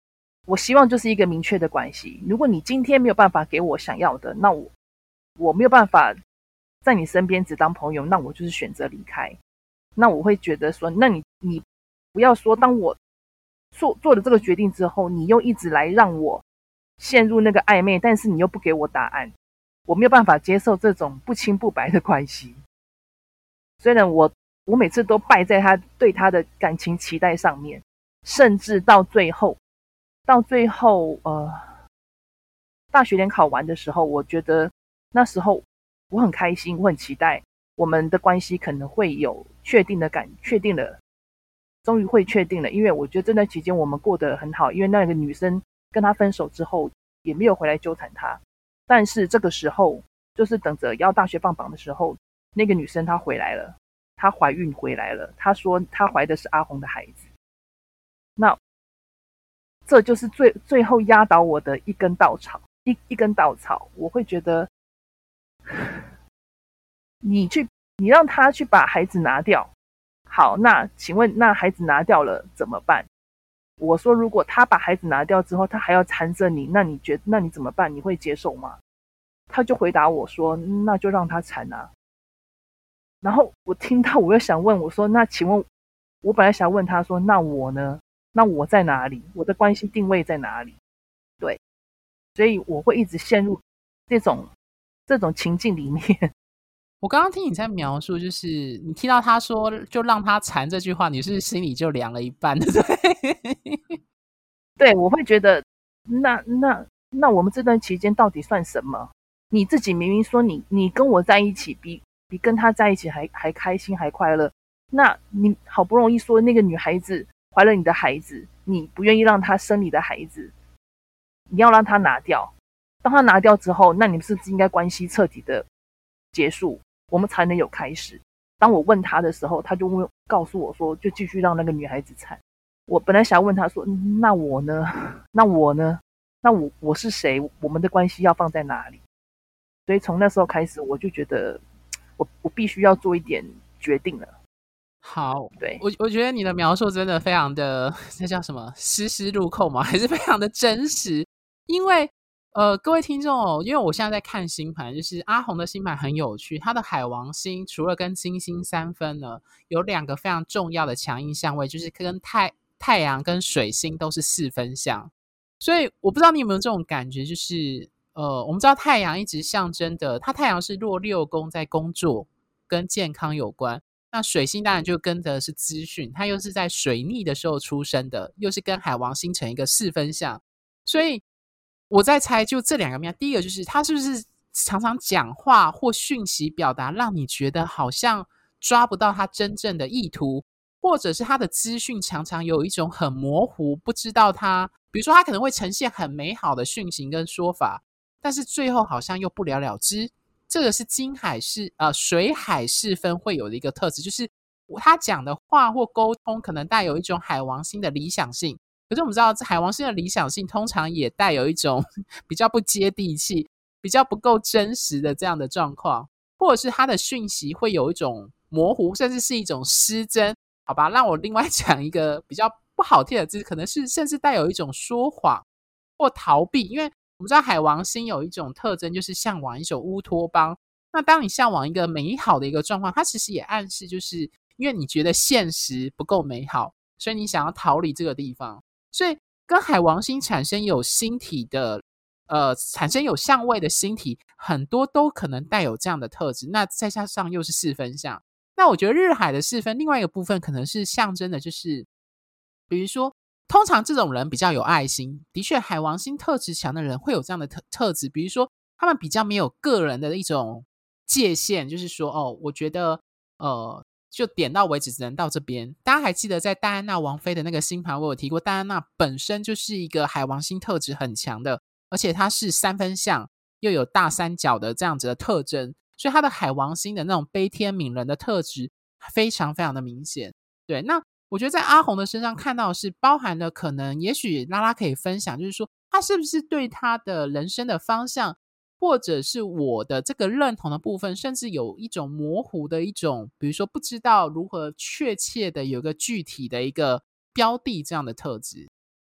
我希望就是一个明确的关系。如果你今天没有办法给我想要的，那我没有办法在你身边只当朋友，那我就是选择离开。那我会觉得说，那你不要说，当我做了这个决定之后，你又一直来让我陷入那个暧昧，但是你又不给我答案，我没有办法接受这种不清不白的关系。虽然我每次都败在他对他的感情期待上面，甚至到最后，大学联考完的时候，我觉得那时候我很开心，我很期待我们的关系可能会有确定了，终于会确定了。因为我觉得这段期间我们过得很好，因为那个女生跟他分手之后也没有回来纠缠他。但是这个时候，就是等着要大学放榜的时候，那个女生她回来了，她怀孕回来了，她说她怀的是阿红的孩子。那这就是最后压倒我的一根稻草，一根稻草。我会觉得，你让他去把孩子拿掉，好，那请问那孩子拿掉了怎么办？我说如果他把孩子拿掉之后，他还要缠着你，那你怎么办？你会接受吗？他就回答我说，那就让他缠啊。然后我听到，我又想问我说，那请问，我本来想问他说，那我呢？那我在哪里？我的关系定位在哪里？对，所以我会一直陷入这种情境里面。 我刚刚听你在描述，就是你听到他说就让他缠这句话，你是心里就凉了一半，对不对？ 对，我会觉得那我们这段期间到底算什么？你自己明明说你跟我在一起比跟他在一起还开心还快乐，那你好不容易说那个女孩子怀了你的孩子，你不愿意让她生你的孩子，你要让她拿掉。当她拿掉之后，那你们是不是应该关系彻底的结束，我们才能有开始？当我问他的时候，他就告诉我说，就继续让那个女孩子缠。我本来想问他说，那我呢？那我是谁？我们的关系要放在哪里？所以从那时候开始，我就觉得我必须要做一点决定了。 好， 对， 我觉得你的描述真的非常的，那叫什么丝丝入扣吗？还是非常的真实？因为各位听众哦，因为我现在在看星盘，就是阿红的星盘很有趣，他的海王星除了跟金星三分呢，有两个非常重要的强硬相位，就是跟太阳跟水星都是四分相。所以我不知道你有没有这种感觉，就是我们知道太阳一直象征的，它太阳是落六宫，在工作跟健康有关。那水星当然就跟的是资讯，它又是在水逆的时候出生的，又是跟海王星成一个四分相，所以我在猜，就这两个面，第一个就是他是不是常常讲话或讯息表达，让你觉得好像抓不到他真正的意图，或者是他的资讯常常有一种很模糊，不知道他，比如说他可能会呈现很美好的讯息跟说法，但是最后好像又不了了之。这个是水海四分会有的一个特质，就是他讲的话或沟通可能带有一种海王星的理想性，可是我们知道海王星的理想性通常也带有一种比较不接地气，比较不够真实的这样的状况，或者是他的讯息会有一种模糊，甚至是一种失真。好吧，让我另外讲一个比较不好听的字，可能是甚至带有一种说谎或逃避，因为我们知道海王星有一种特征，就是向往一种乌托邦。那当你向往一个美好的一个状况，它其实也暗示，就是因为你觉得现实不够美好，所以你想要逃离这个地方。所以跟海王星产生有星体的，产生有相位的星体，很多都可能带有这样的特质。那再加上又是四分相，那我觉得日海的四分，另外一个部分可能是象征的，就是比如说。通常这种人比较有爱心，的确，海王星特质强的人会有这样的特质，比如说他们比较没有个人的一种界限，就是说，哦，我觉得，就点到为止，只能到这边。大家还记得在戴安娜王妃的那个星盘，我有提过，戴安娜本身就是一个海王星特质很强的，而且她是三分相，又有大三角的这样子的特征，所以她的海王星的那种悲天悯人的特质非常非常的明显。对，那我觉得在阿红的身上看到的是包含了可能也许拉拉可以分享，就是说他是不是对他的人生的方向，或者是我的这个认同的部分，甚至有一种模糊的一种，比如说不知道如何确切的有个具体的一个标的这样的特质。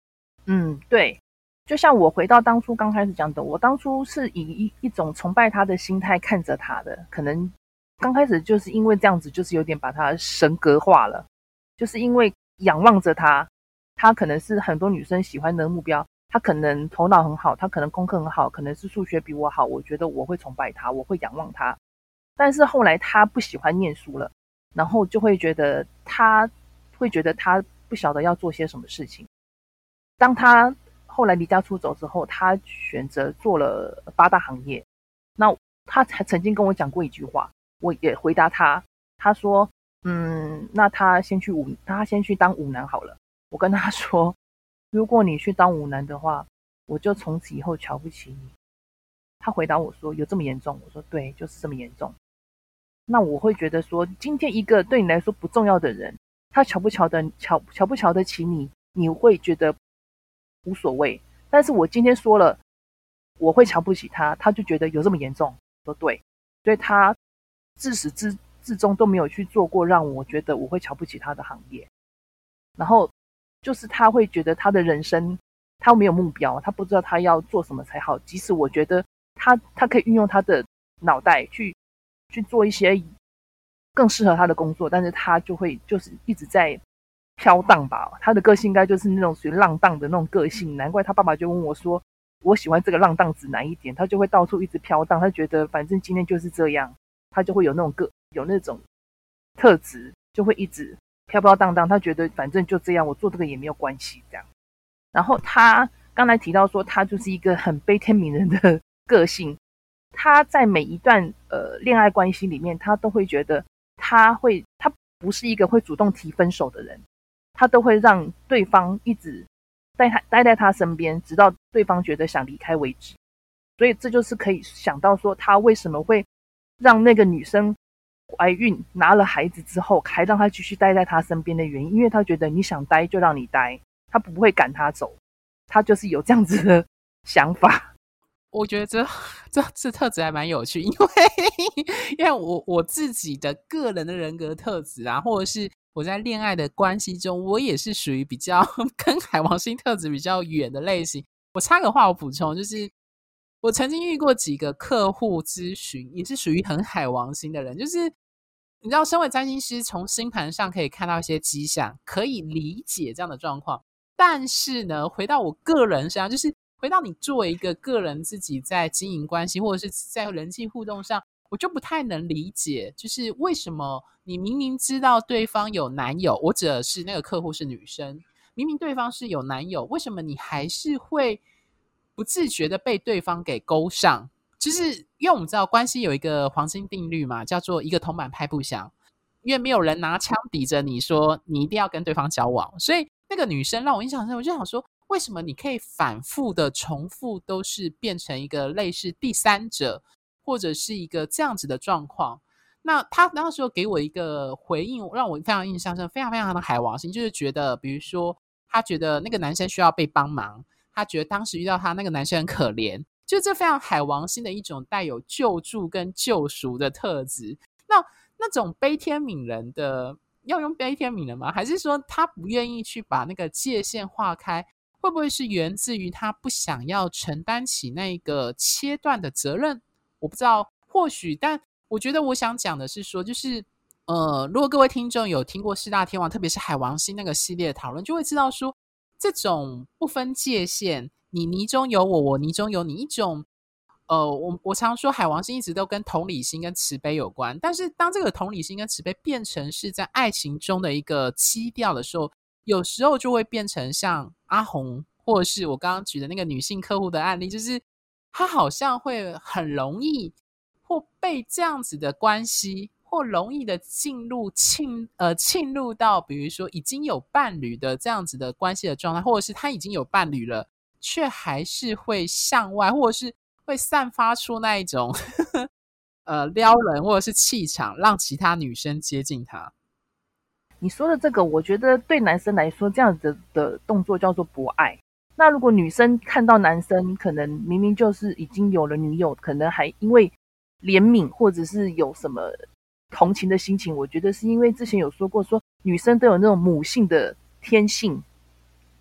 对，就像我回到当初刚开始讲的，我当初是以一种崇拜他的心态看着他的，可能刚开始就是因为这样子，就是有点把他神格化了，就是因为仰望着他，他可能是很多女生喜欢的目标，他可能头脑很好，他可能功课很好，可能是数学比我好，我觉得我会崇拜他，我会仰望他。但是后来他不喜欢念书了，然后就会觉得他不晓得要做些什么事情。当他后来离家出走之后，他选择做了八大行业。那他还曾经跟我讲过一句话，我也回答他，他说：那他先去当舞男好了。我跟他说，如果你去当舞男的话，我就从此以后瞧不起你。他回答我说：有这么严重？我说对，就是这么严重。那我会觉得说，今天一个对你来说不重要的人，他瞧不瞧得起你，你会觉得无所谓。但是我今天说了，我会瞧不起他，他就觉得有这么严重。说对，所以他自始至终都没有去做过让我觉得我会瞧不起他的行业。然后就是他会觉得他的人生他没有目标，他不知道他要做什么才好。即使我觉得他可以运用他的脑袋去做一些更适合他的工作，但是他就是一直在飘荡吧。他的个性应该就是那种属于浪荡的那种个性，难怪他爸爸就问我说，我喜欢这个浪荡子哪一点，他就会到处一直飘荡，他觉得反正今天就是这样，他就会有那种特质，就会一直飘飘荡荡，他觉得反正就这样，我做这个也没有关系这样。然后他刚才提到说，他就是一个很悲天悯人的个性，他在每一段恋爱关系里面，他都会觉得他不是一个会主动提分手的人，他都会让对方一直待在他身边，直到对方觉得想离开为止。所以这就是可以想到说，他为什么会让那个女生怀孕拿了孩子之后，还让他继续待在他身边的原因，因为他觉得你想待就让你待，他不会赶他走，他就是有这样子的想法。 我觉得这特质还蛮有趣，因为我自己的个人的人格特质啊，或者是我在恋爱的关系中，我也是属于比较跟海王星特质比较远的类型。我插个话，我补充，就是我曾经遇过几个客户咨询，也是属于很海王星的人，就是你知道，身为占星师，从星盘上可以看到一些迹象，可以理解这样的状况。但是呢，回到我个人身上，就是回到你作为一个个人自己在经营关系或者是在人际互动上，我就不太能理解，就是为什么你明明知道对方有男友，我指的是那个客户是女生，明明对方是有男友，为什么你还是会不自觉的被对方给勾上？就是因为我们知道关系有一个黄金定律嘛，叫做一个铜板拍不响，因为没有人拿枪抵着你说你一定要跟对方交往，所以那个女生让我印象深刻，我就想说，为什么你可以反复的重复都是变成一个类似第三者，或者是一个这样子的状况？那他那时候给我一个回应，让我非常印象深刻，非常非常的海王星，就是觉得，比如说，他觉得那个男生需要被帮忙，他觉得当时遇到他那个男生很可怜，就这非常海王星的一种带有救助跟救赎的特质。那种悲天悯人的，要用悲天悯人吗？还是说他不愿意去把那个界限划开？会不会是源自于他不想要承担起那个切断的责任？我不知道，或许，但我觉得我想讲的是说，就是如果各位听众有听过四大天王，特别是海王星那个系列的讨论，就会知道说，这种不分界限，你中有我，我你中有你，一种我常说海王星一直都跟同理心跟慈悲有关，但是当这个同理心跟慈悲变成是在爱情中的一个基调的时候，有时候就会变成像阿红或者是我刚刚举的那个女性客户的案例，就是她好像会很容易或被这样子的关系或容易的进入到比如说已经有伴侣的这样子的关系的状态，或者是他已经有伴侣了，却还是会向外，或者是会散发出那一种撩人或者是气场，让其他女生接近他。 你说的这个，我觉得对男生来说，这样子的动作叫做博爱。那如果女生看到男生可能明明就是已经有了女友，可能还因为怜悯或者是有什么同情的心情，我觉得是因为之前有说过，说女生都有那种母性的天性，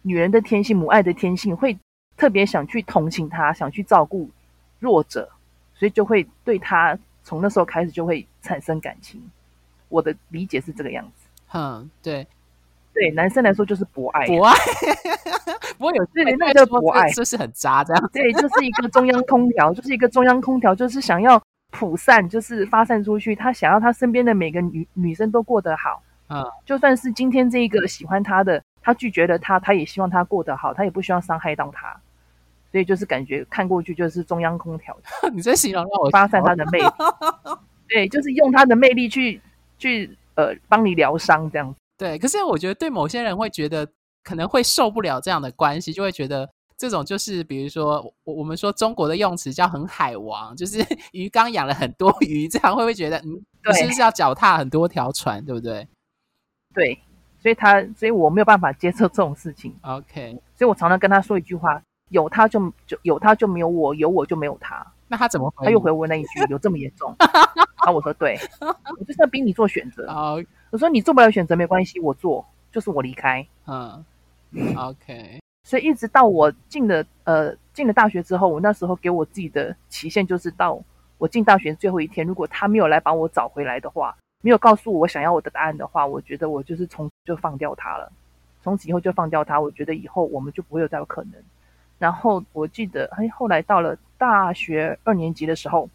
女人的天性，母爱的天性，会特别想去同情他，想去照顾弱者，所以就会对他从那时候开始就会产生感情。我的理解是这个样子。 对， 对男生来说就是博爱， 博爱。不过有对那个博爱就是很渣这样子。 对，就是一个中央空调，就是一个中央空调，就是想要普散，就是发散出去。他想要他身边的每个女生都过得好。就算是今天这一个喜欢他的，他拒绝了他，他也希望他过得好，他也不希望伤害到他。所以就是感觉看过去就是中央空调。 你这形容让我发散他的魅力。对，就是用他的魅力去帮你疗伤这样子。 对，可是我觉得对某些人会觉得可能会受不了这样的关系，就会觉得这种就是比如说我们说中国的用词叫很海王，就是鱼缸养了很多鱼，这样会不会觉得你是不是要脚踏很多条船，对不对？ 对，所以我没有办法接受这种事情。 OK， 所以我常常跟他说一句话，有他就没有我，有我就没有他。 那他怎么回？ 他又回我那一句，有这么严重？然后我说对，我就是要逼你做选择。我说你做不了选择没关系，我做，就是我离开。 OK。 所以一直到我进了大学之后，我那时候给我自己的期限就是到我进大学最后一天，如果他没有来把我找回来的话，没有告诉我想要我的答案的话，我觉得我就是从此就放掉他了。从此以后就放掉他，我觉得以后我们就不会有再有可能。然后我记得后来到了大学2年级的时候，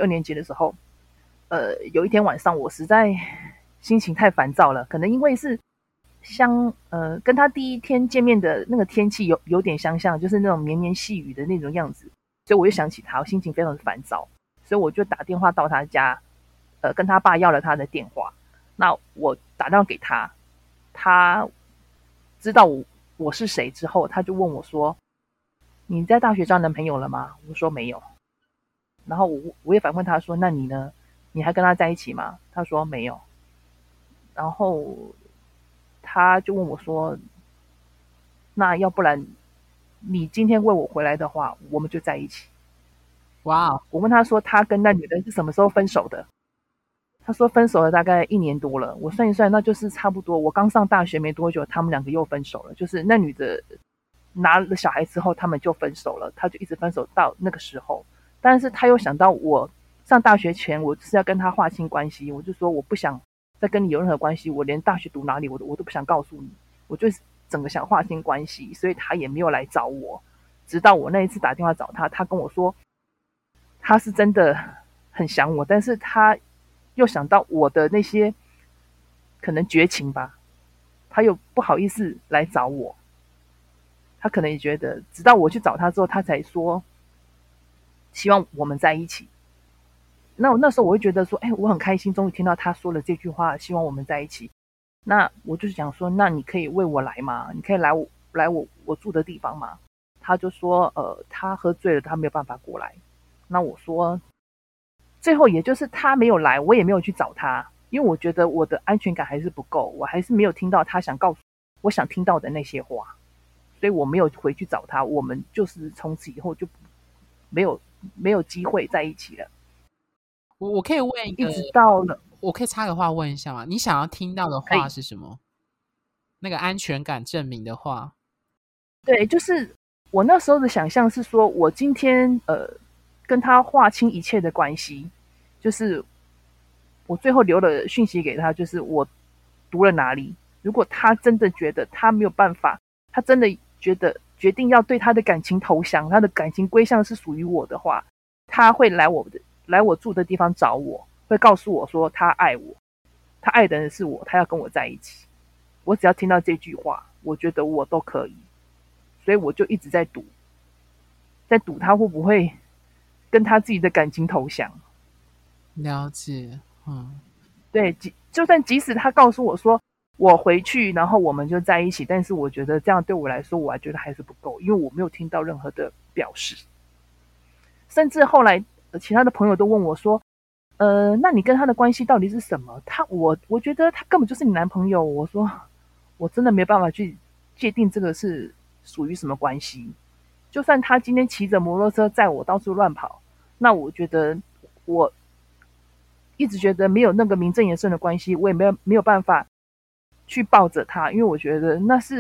有一天晚上我实在心情太烦躁了，可能因为是跟他第一天见面的那个天气有点相像，就是那种绵绵细雨的那种样子，所以我就想起他，我心情非常的烦躁，所以我就打电话到他家，跟他爸要了他的电话。那我打电话给他，他知道我是谁之后，他就问我说：“你在大学交男朋友了吗？”我说没有。然后我也反问他说：“那你呢？你还跟他在一起吗？”他说没有。然后他就问我说：“那要不然你今天为我回来的话，我们就在一起。” 哇！ 我问他说他跟那女的是什么时候分手的？他说分手了大概1年多了。我算一算，那就是差不多我刚上大学没多久，他们2个又分手了。就是那女的拿了小孩之后，他们就分手了，他就一直分手到那个时候。但是他又想到我上大学前，我是要跟他划清关系，我就说我不想再跟你有任何关系，我连大学读哪里我都不想告诉你，我就整个想划清关系，所以他也没有来找我。直到我那一次打电话找他，他跟我说他是真的很想我，但是他又想到我的那些可能绝情吧，他又不好意思来找我。他可能也觉得直到我去找他之后，他才说希望我们在一起。那我那时候我会觉得说我很开心，终于听到他说了这句话，希望我们在一起。那我就是想说，那你可以为我来吗？你可以来我住的地方吗？他就说他喝醉了，他没有办法过来。那我说最后也就是他没有来，我也没有去找他，因为我觉得我的安全感还是不够，我还是没有听到他想告诉我想听到的那些话，所以我没有回去找他。我们就是从此以后就没有机会在一起了。 我可以问一个， 一直到了， 我可以插个话问一下吗？你想要听到的话是什么？那个安全感证明的话？ 对，就是我那时候的想象是说，我今天跟他划清一切的关系，就是我最后留了讯息给他，就是我读了哪里。如果他真的觉得他没有办法，他真的决定要对他的感情投降，他的感情归向是属于我的话，他会来我住的地方找我，会告诉我说他爱我，他爱的人是我，他要跟我在一起。我只要听到这句话，我觉得我都可以。所以我就一直在赌他会不会跟他自己的感情投降。 了解。 对，就算即使他告诉我说我回去然后我们就在一起，但是我觉得这样对我来说，我还觉得还是不够，因为我没有听到任何的表示。甚至后来其他的朋友都问我说那你跟他的关系到底是什么？我觉得他根本就是你男朋友。我说我真的没办法去界定这个是属于什么关系。就算他今天骑着摩托车载我到处乱跑，那我觉得我一直觉得没有那个名正言顺的关系，我也没有办法去抱着他，因为我觉得那是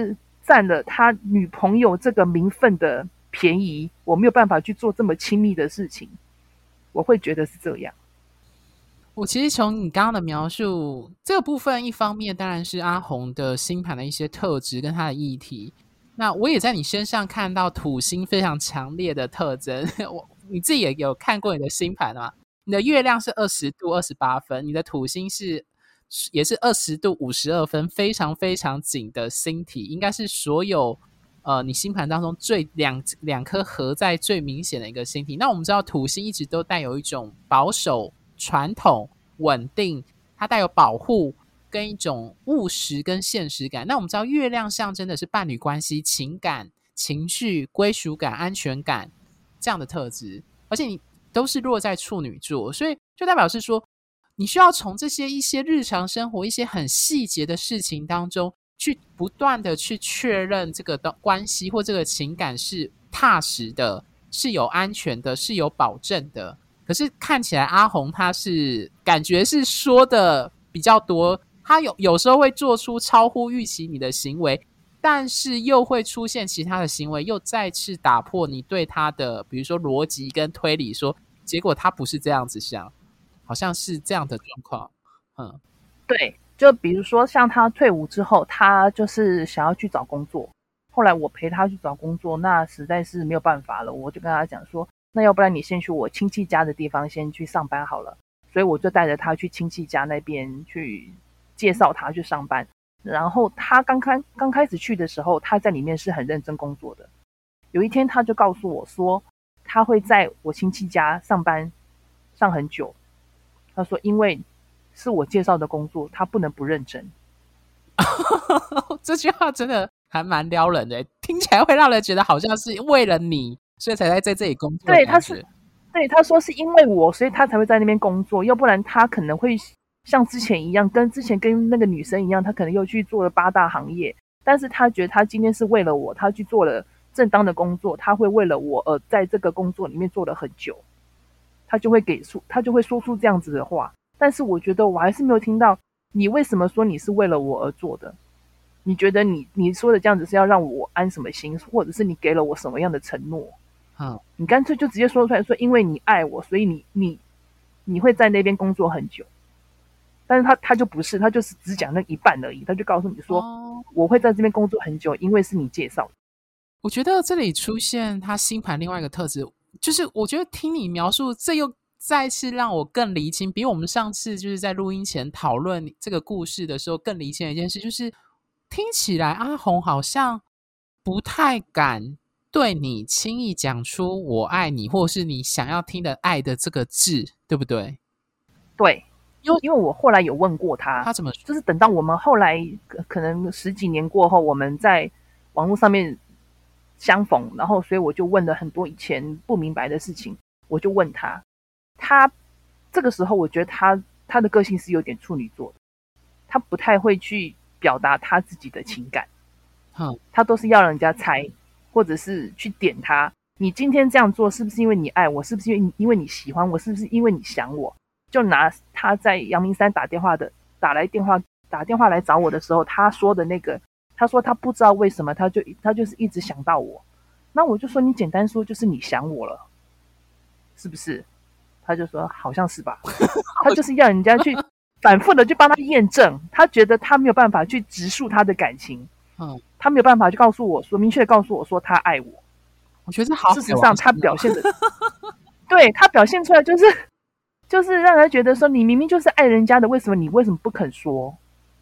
占了他女朋友这个名分的便宜，我没有办法去做这么亲密的事情，我会觉得是这样。 我其实从你刚刚的描述这个部分，一方面当然是阿红的星盘的一些特质跟他的议题，那我也在你身上看到土星非常强烈的特征。你自己也有看过你的星盘吗？你的月亮是20度28分，你的土星也是20度52分，非常非常紧的星体，应该是所有你星盘当中两颗合在最明显的一个星体。那我们知道土星一直都带有一种保守、传统、稳定，它带有保护跟一种务实跟现实感。那我们知道月亮象征的是伴侣关系、情感、情绪、归属感、安全感这样的特质，而且你都是落在处女座，所以就代表是说你需要从这些一些日常生活一些很细节的事情当中去不断的去确认这个的关系或这个情感是踏实的，是有安全的，是有保证的。可是看起来阿红他是感觉是说的比较多，他有时候会做出超乎预期你的行为，但是又会出现其他的行为，又再次打破你对他的比如说逻辑跟推理，说结果他不是这样子想，好像是这样的状况。 对，就比如说像他退伍之后，他就是想要去找工作，后来我陪他去找工作，那实在是没有办法了，我就跟他讲说，那要不然你先去我亲戚家的地方先去上班好了，所以我就带着他去亲戚家那边去介绍他去上班。然后他刚开始去的时候，他在里面是很认真工作的。有一天他就告诉我说，他会在我亲戚家上班上很久，他说因为是我介绍的工作，他不能不认真。 这句话真的还蛮撩人的，听起来会让人觉得好像是为了你，所以才在这里工作的感觉。 对，他说是因为我，所以他才会在那边工作，要不然他可能会像之前一样，跟那个女生一样，他可能又去做了8大行业。但是他觉得他今天是为了我，他去做了正当的工作，他会为了我而在这个工作里面做了很久，他就会说出这样子的话。但是我觉得我还是没有听到你为什么说你是为了我而做的？你觉得你说的这样子是要让我安什么心，或者是你给了我什么样的承诺？你干脆就直接说出来，说因为你爱我，所以你会在那边工作很久。但是他就不是，他就是只讲那一半而已，他就告诉你说，我会在这边工作很久，因为是你介绍的。 我觉得这里出现他星盘另外一个特质，就是我觉得听你描述，这又再次让我更厘清，比我们上次就是在录音前讨论这个故事的时候更厘清的一件事，就是听起来阿红好像不太敢对你轻易讲出我爱你，或是你想要听的爱的这个字，对不对？ 对，因为我后来有问过他， 他怎么说？ 就是等到我们后来可能10几年过后，我们在网络上面相逢，然后所以我就问了很多以前不明白的事情，我就问他，他这个时候我觉得他的个性是有点处女座的，他不太会去表达他自己的情感，他都是要人家猜，或者是去点他，你今天这样做是不是因为你爱我，是不是因为你喜欢我，是不是因为你想我？就拿他在阳明山打电话来找我的时候，他说的那个，他说他不知道为什么，他就是一直想到我。那我就说你简单说就是你想我了，是不是？他就说好像是吧。他就是要人家去反复的去帮他验证，他觉得他没有办法去直述他的感情，他没有办法去明确的告诉我说他爱我。 我觉得好， 事实上他表现的，对，他表现出来就是让人觉得说你明明就是爱人家的，为什么不肯说？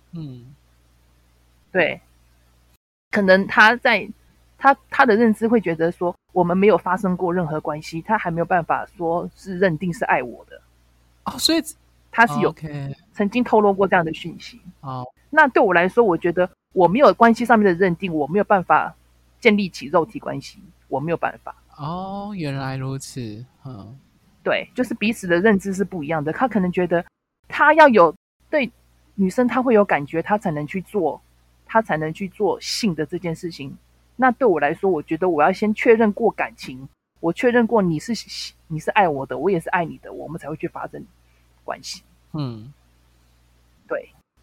对，可能他在他的认知会觉得说我们没有发生过任何关系，他还没有办法说是认定是爱我的。 所以他是有曾经透露过这样的讯息。那对我来说，我觉得我没有关系上面的认定，我没有办法建立起肉体关系，我没有办法。 原来如此。 对，就是彼此的认知是不一样的。他可能觉得他要有对女生他会有感觉，他才能去做性的这件事情。那对我来说，我觉得我要先确认过感情，我确认过你是爱我的，我也是爱你的，我们才会去发生关系。对。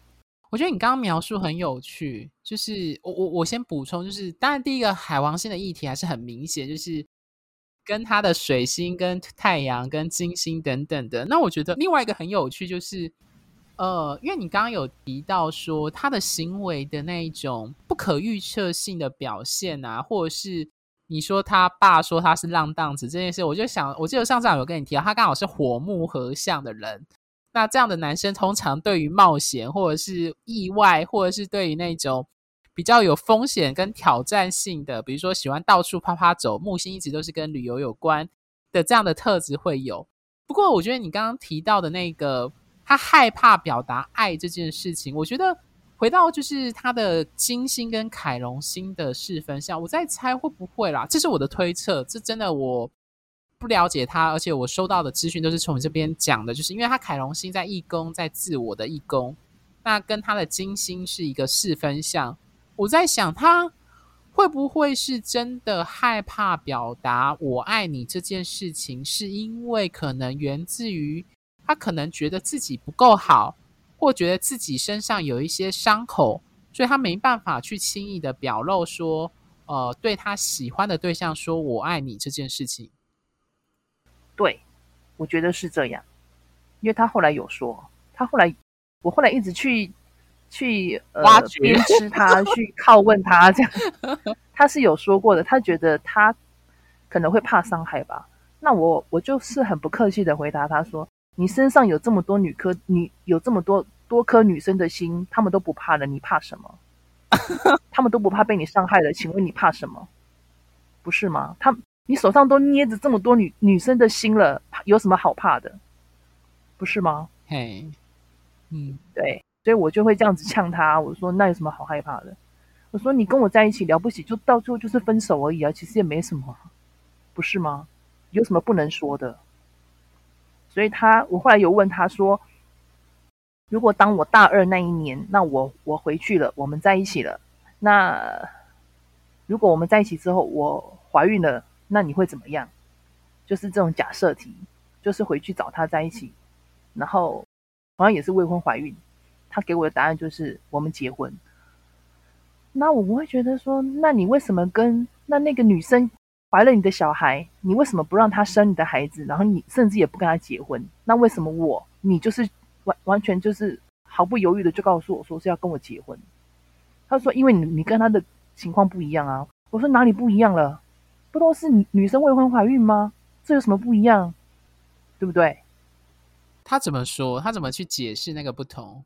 我觉得你刚刚描述很有趣，就是我先补充，就是当然第一个海王星的议题还是很明显，就是跟他的水星、跟太阳、跟金星等等的。那我觉得另外一个很有趣，就是因为你刚刚有提到说他的行为的那一种不可预测性的表现啊，或者是你说他爸说他是浪荡子这件事，我就想，我记得上次有跟你提到，他刚好是火木合相的人。那这样的男生通常对于冒险或者是意外，或者是对于那种比较有风险跟挑战性的，比如说喜欢到处啪啪走，木星一直都是跟旅游有关的这样的特质会有。不过我觉得你刚刚提到的那个他害怕表达爱这件事情，我觉得回到就是他的金星跟凯龙星的四分相，我在猜会不会啦，这是我的推测，这真的我不了解他，而且我收到的资讯都是从你这边讲的，就是因为他凯龙星在一宫，在自我的一宫，那跟他的金星是一个四分相，我在想他会不会是真的害怕表达我爱你这件事情，是因为可能源自于他可能觉得自己不够好，或觉得自己身上有一些伤口，所以他没办法去轻易的表露说对他喜欢的对象说我爱你这件事情。 对，我觉得是这样，因为他后来有说，我后来一直去挖掘鞭笞他，去拷问他，这样他是有说过的，他觉得他可能会怕伤害吧。那我就是很不客气的回答他说：“你身上有这么多你有这么多颗女生的心，他们都不怕了，你怕什么？他们都不怕被你伤害了，请问你怕什么？不是吗？你手上都捏着这么多女生的心了，有什么好怕的？不是吗？ 嘿， 对，所以我就会这样子呛他。我说那有什么好害怕的？我说你跟我在一起了不起，就到最后就是分手而已啊，其实也没什么，不是吗？有什么不能说的？所以我后来有问他说，如果当我大二那一年，那我回去了，我们在一起了，那如果我们在一起之后我怀孕了，那你会怎么样？就是这种假设题，就是回去找他在一起，然后好像也是未婚怀孕，他给我的答案就是我们结婚。那我会觉得说，那你为什么那个女生怀了你的小孩，你为什么不让她生你的孩子，然后你甚至也不跟她结婚？那为什么你就是完全就是毫不犹豫的就告诉我说是要跟我结婚？他说因为你跟他的情况不一样啊。我说哪里不一样了？不都是女生未婚怀孕吗？这有什么不一样？对不对？ 他怎么说？他怎么去解释那个不同？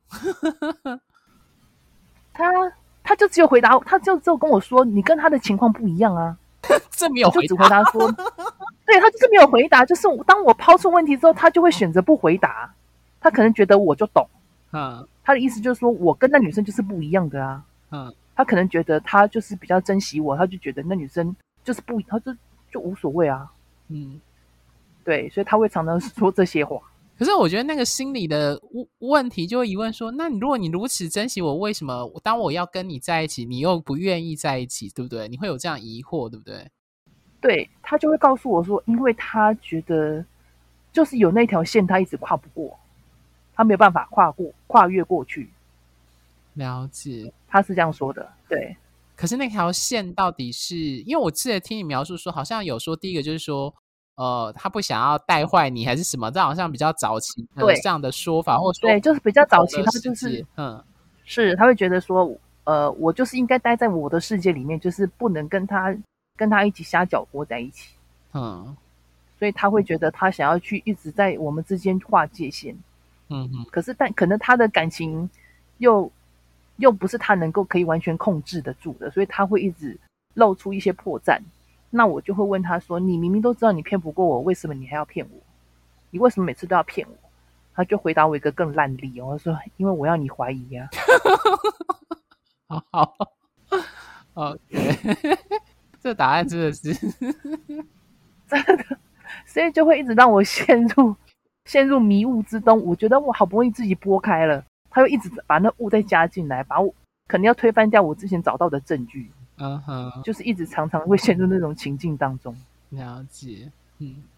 他就只有回答，他就只有跟我说你跟他的情况不一样啊。 这没有回答， 就只回答说，对，他就是没有回答，就是当我抛出问题之后，他就会选择不回答。他可能觉得我就懂，他的意思就是说我跟那女生就是不一样的啊。他可能觉得他就是比较珍惜我，他就觉得那女生就是不，他就无所谓啊。对，所以他会常常说这些话。 可是我觉得那个心理的问题就会疑问说，那如果你如此珍惜我，为什么当我要跟你在一起，你又不愿意在一起，对不对？你会有这样疑惑，对不对？ 对，他就会告诉我说，因为他觉得就是有那条线他一直跨不过，他没有办法跨越过去。 了解， 他是这样说的。对， 可是那条线到底是因为我记得听你描述说，好像有说第一个就是说他不想要带坏你还是什么，这好像比较早期的这样的说法，或者说对，就是比较早期，他就是他会觉得说，我就是应该待在我的世界里面，就是不能跟他一起瞎搅和在一起。所以他会觉得他想要去一直在我们之间划界限。可是可能他的感情又不是他能够可以完全控制得住的，所以他会一直露出一些破绽。那我就会问他说，你明明都知道你骗不过我，为什么你还要骗我？你为什么每次都要骗我？他就回答我一个更烂例他说因为我要你怀疑啊。 好OK 这答案真的是真的，所以就会一直让我陷入迷雾之中。我觉得我好不容易自己拨开了，他又一直把那雾再加进来，把我可能要推翻掉我之前找到的证据。就是一直常常会陷入那种情境当中。 了解。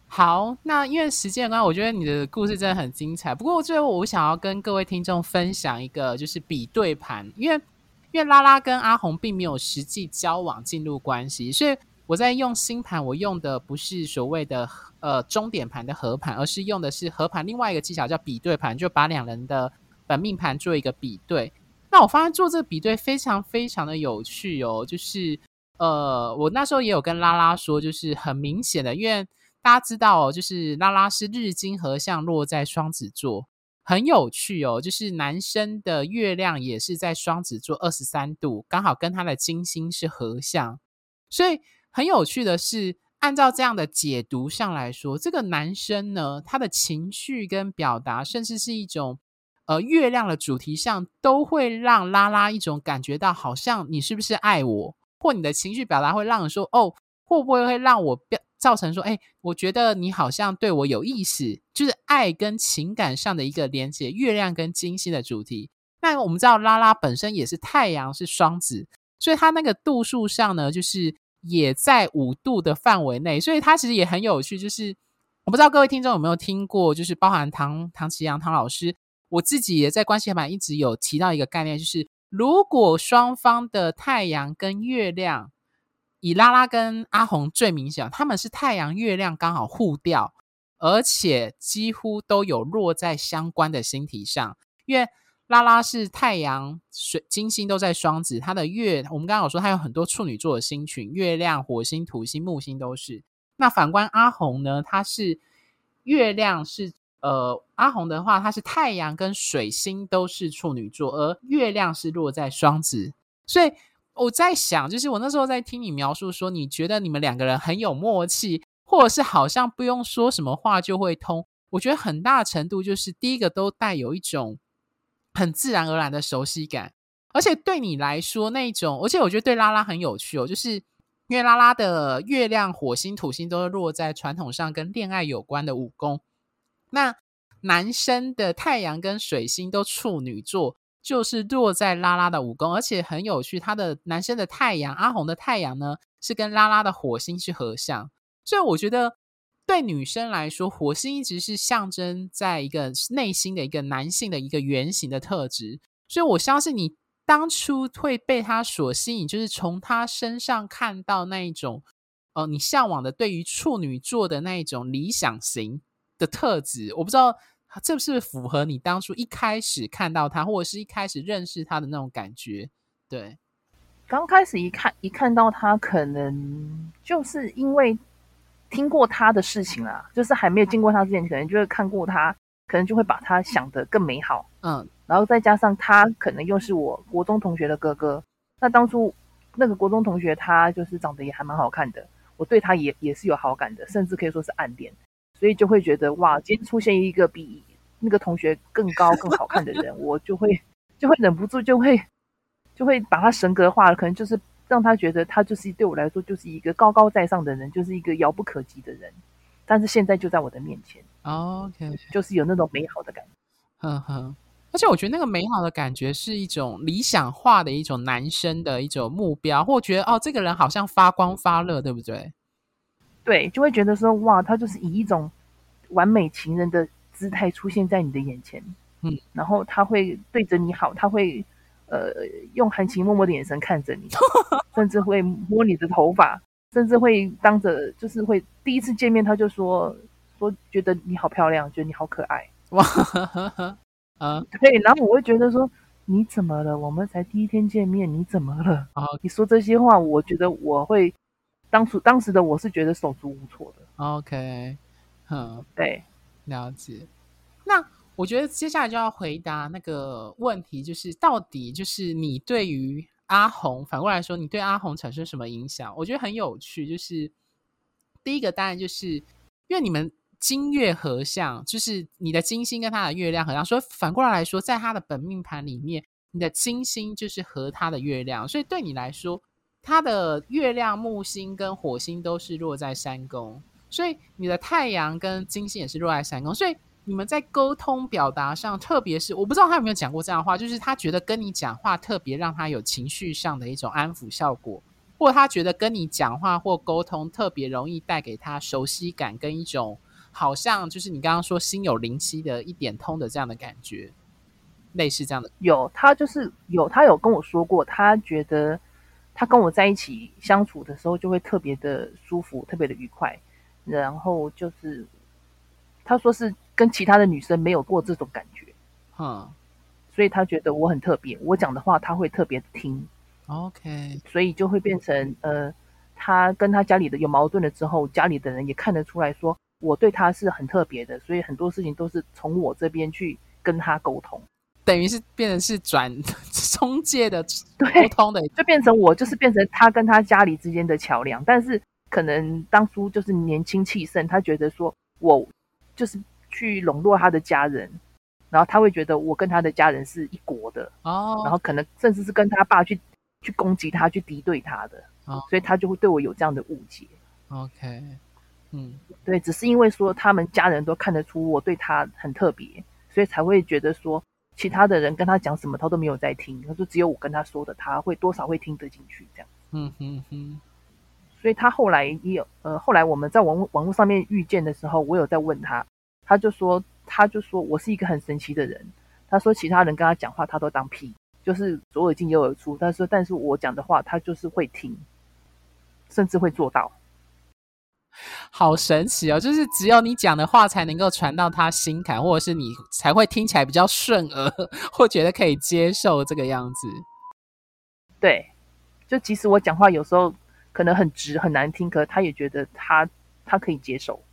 好，那因为时间的关系，我觉得你的故事真的很精彩。不过最后我想要跟各位听众分享一个就是比对盘，因为拉拉跟阿红并没有实际交往进入关系，所以我在用星盘，我用的不是所谓的终点盘的合盘，而是用的是合盘另外一个技巧叫比对盘，就把两人的本命盘做一个比对。那我发现做这个比对非常非常的有趣哦，就是我那时候也有跟拉拉说，就是很明显的，因为大家知道哦，就是拉拉是日金合相落在双子座，很有趣哦。就是男生的月亮也是在双子座23度，刚好跟他的金星是合相，所以很有趣的是，按照这样的解读上来说，这个男生呢，他的情绪跟表达，甚至是一种月亮的主题上，都会让拉拉一种感觉到，好像你是不是爱我，或你的情绪表达会让人说，哦，会不会让我造成说，我觉得你好像对我有意思，就是爱跟情感上的一个连接，月亮跟金星的主题。那我们知道拉拉本身也是太阳是双子，所以他那个度数上呢，就是也在5度的范围内，所以他其实也很有趣。就是我不知道各位听众有没有听过，就是包含唐奇阳唐老师，我自己也在关系版一直有提到一个概念，就是如果双方的太阳跟月亮，以拉拉跟阿红最明显，他们是太阳月亮刚好互调，而且几乎都有落在相关的星体上。因为拉拉是太阳水金星都在双子，他的我们刚刚有说他有很多处女座的星群，月亮火星土星木星都是。那反观阿红呢，他是月亮是阿红的话，他是太阳跟水星都是处女座，而月亮是落在双子。所以我在想，就是我那时候在听你描述说，你觉得你们两个人很有默契，或者是好像不用说什么话就会通。我觉得很大程度就是第一个都带有一种很自然而然的熟悉感，而且对你来说那种，而且我觉得对拉拉很有趣哦，就是因为拉拉的月亮火星土星都是落在传统上跟恋爱有关的5宫，那男生的太阳跟水星都处女座，就是落在拉拉的5宫，而且很有趣，他的男生的太阳阿红的太阳呢是跟拉拉的火星是合相，所以我觉得对女生来说，火星一直是象征在一个内心的一个男性的一个原型的特质，所以我相信你当初会被他所吸引，就是从他身上看到那一种你向往的对于处女座的那一种理想型的特质。我不知道这是不是符合你当初一开始看到他，或者是一开始认识他的那种感觉。对， 刚开始一看到他，可能就是因为听过他的事情啦，就是还没有经过他之前，可能就会看过他，可能就会把他想得更美好。然后再加上他可能又是我国中同学的哥哥，那当初那个国中同学他就是长得也还蛮好看的，我对他也是有好感的，甚至可以说是暗恋，所以就会觉得哇，今天出现一个比那个同学更高更好看的人，我就会忍不住就会把他神格化了，可能就是让他觉得他就是对我来说就是一个高高在上的人，就是一个遥不可及的人，但是现在就在我的面前。 OK， 就是有那种美好的感觉。 呵呵，而且我觉得那个美好的感觉是一种理想化的一种男生的一种目标，或觉得这个人好像发光发热，对不对？ 对，就会觉得说哇，他就是以一种完美情人的姿态出现在你的眼前，然后他会对着你好，他会用含情脉脉的眼神看着你，甚至会摸你的头发，甚至会当着就是会第一次见面他就说觉得你好漂亮，觉得你好可爱。 哇， 对，然后我会觉得说你怎么了？我们才第一天见面，你怎么了？你说这些话，我觉得我会当时的我是觉得手足无措的。 OK， 对， 了解。那我觉得接下来就要回答那个问题，就是到底就是你对于阿红，反过来说，你对阿红产生什么影响？我觉得很有趣，就是第一个当然就是因为你们金月合相，就是你的金星跟他的月亮合相，所以反过来说，在他的本命盘里面，你的金星就是合他的月亮，所以对你来说，他的月亮木星跟火星都是落在3宫，所以你的太阳跟金星也是落在3宫，所以你们在沟通表达上，特别是我不知道他有没有讲过这样的话，就是他觉得跟你讲话特别让他有情绪上的一种安抚效果。 或他觉得跟你讲话或沟通特别容易带给他熟悉感跟一种好像就是你刚刚说心有灵犀的一点通的这样的感觉，类似这样的。 他有跟我说过，他觉得他跟我在一起相处的时候就会特别的舒服，特别的愉快，然后就是他说是跟其他的女生没有过这种感觉，所以他觉得我很特别，我讲的话他会特别听。 OK， 所以就会变成他跟他家里的有矛盾了之后，家里的人也看得出来说我对他是很特别的，所以很多事情都是从我这边去跟他沟通， 等于是变成是转中介的沟通的， 就变成我就是变成他跟他家里之间的桥梁。但是可能当初就是年轻气盛，他觉得说我就是去笼络他的家人，然后他会觉得我跟他的家人是一国的，然后可能甚至是跟他爸去攻击他，去敌对他的，所以他就会对我有这样的误解。 OK， 对，只是因为说他们家人都看得出我对他很特别，所以才会觉得说其他的人跟他讲什么他都没有在听，他说只有我跟他说的，他会多少会听得进去这样。所以他后来也有后来我们在网络上面遇见的时候，我有在问他，他就说我是一个很神奇的人，他说其他人跟他讲话他都当屁，就是左耳进右耳出，他说但是我讲的话他就是会听，甚至会做到。 好神奇哦，就是只有你讲的话才能够传到他心坎，或者是你才会听起来比较顺耳，或觉得可以接受这个样子。 对，就即使我讲话有时候可能很直很难听，可是他也觉得他可以接受。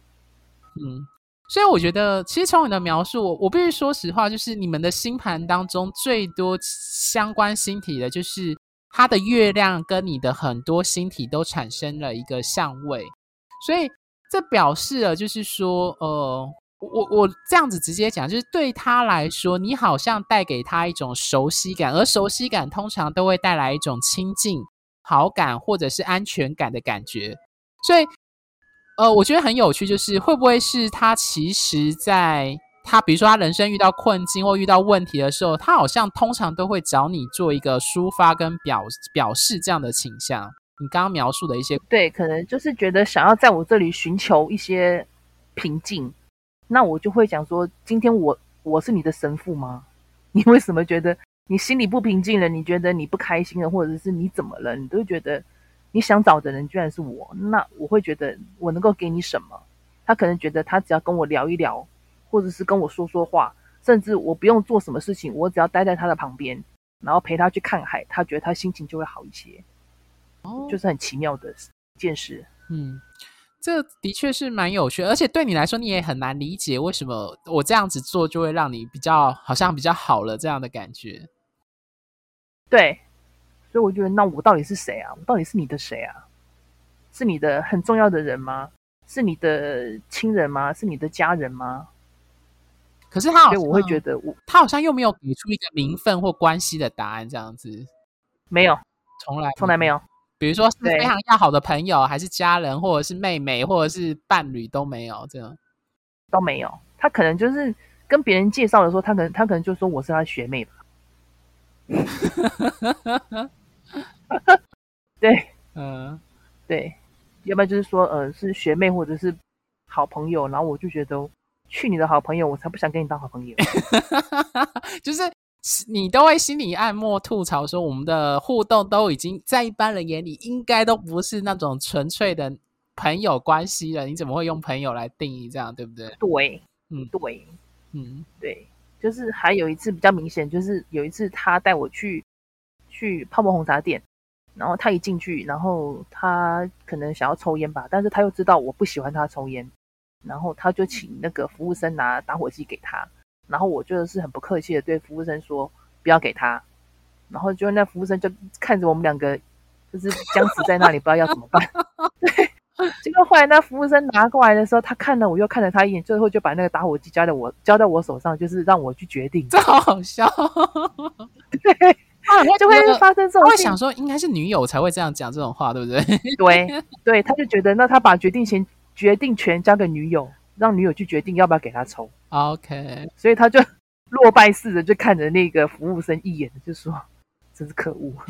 所以我觉得其实从你的描述，我必须说实话，就是你们的星盘当中最多相关星体的就是它的月亮跟你的很多星体都产生了一个相位，所以这表示了就是说我这样子直接讲，就是对他来说你好像带给他一种熟悉感，而熟悉感通常都会带来一种亲近好感或者是安全感的感觉。所以我觉得很有趣，就是会不会是他其实在他比如说他人生遇到困境或遇到问题的时候，他好像通常都会找你做一个抒发跟表示这样的倾向。你刚刚描述的一些， 对，可能就是觉得想要在我这里寻求一些平静，那我就会讲说，今天我是你的神父吗？你为什么觉得你心里不平静了？你觉得你不开心了，或者是你怎么了？你都会觉得你想找的人居然是我，那我会觉得我能够给你什么？他可能觉得他只要跟我聊一聊，或者是跟我说说话，甚至我不用做什么事情，我只要待在他的旁边，然后陪他去看海，他觉得他心情就会好一些。就是很奇妙的一件事。 这的确是蛮有趣的，而且对你来说你也很难理解为什么我这样子做就会让你比较好像比较好了这样的感觉。 对，所以我觉得那我到底是谁啊？我到底是你的谁啊？是你的很重要的人吗？是你的亲人吗？是你的家人吗？ 可是他好像， 所以我会觉得他好像又没有给出一个名分或关系的答案，这样子没有，从来没有。 比如说是非常要好的朋友，还是家人，或者是妹妹，或者是伴侣都没有，这样都没有。他可能就是跟别人介绍的时候，他可能就说我是他学妹吧。对，对，要不然就是说是学妹或者是好朋友，然后我就觉得去你的好朋友，我才不想跟你当好朋友。 就是你都会心里暗默吐槽说，我们的互动都已经在一般人眼里应该都不是那种纯粹的朋友关系了，你怎么会用朋友来定义这样，对不对？ 对，对，就是还有一次比较明显，就是有一次他带我去泡沫红茶店，然后他一进去，然后他可能想要抽烟吧，但是他又知道我不喜欢他抽烟，然后他就请那个服务生拿打火机给他，然后我就是很不客气的对服务生说不要给他，然后就那服务生就看着我们两个就是僵持在那里，不知道要怎么办。对，结果后来那服务生拿过来的时候，他看了我又看了他一眼，最后就把那个打火机交到我手上，就是让我去决定。 这好好笑。 对，就会发生这种事。 他会想说应该是女友才会这样讲这种话，对不对？ 对，他就觉得那他把决定权交给女友，让女友去决定要不要给他抽。 OK， 所以他就落败似的就看着那个服务生一眼，就说真是可恶。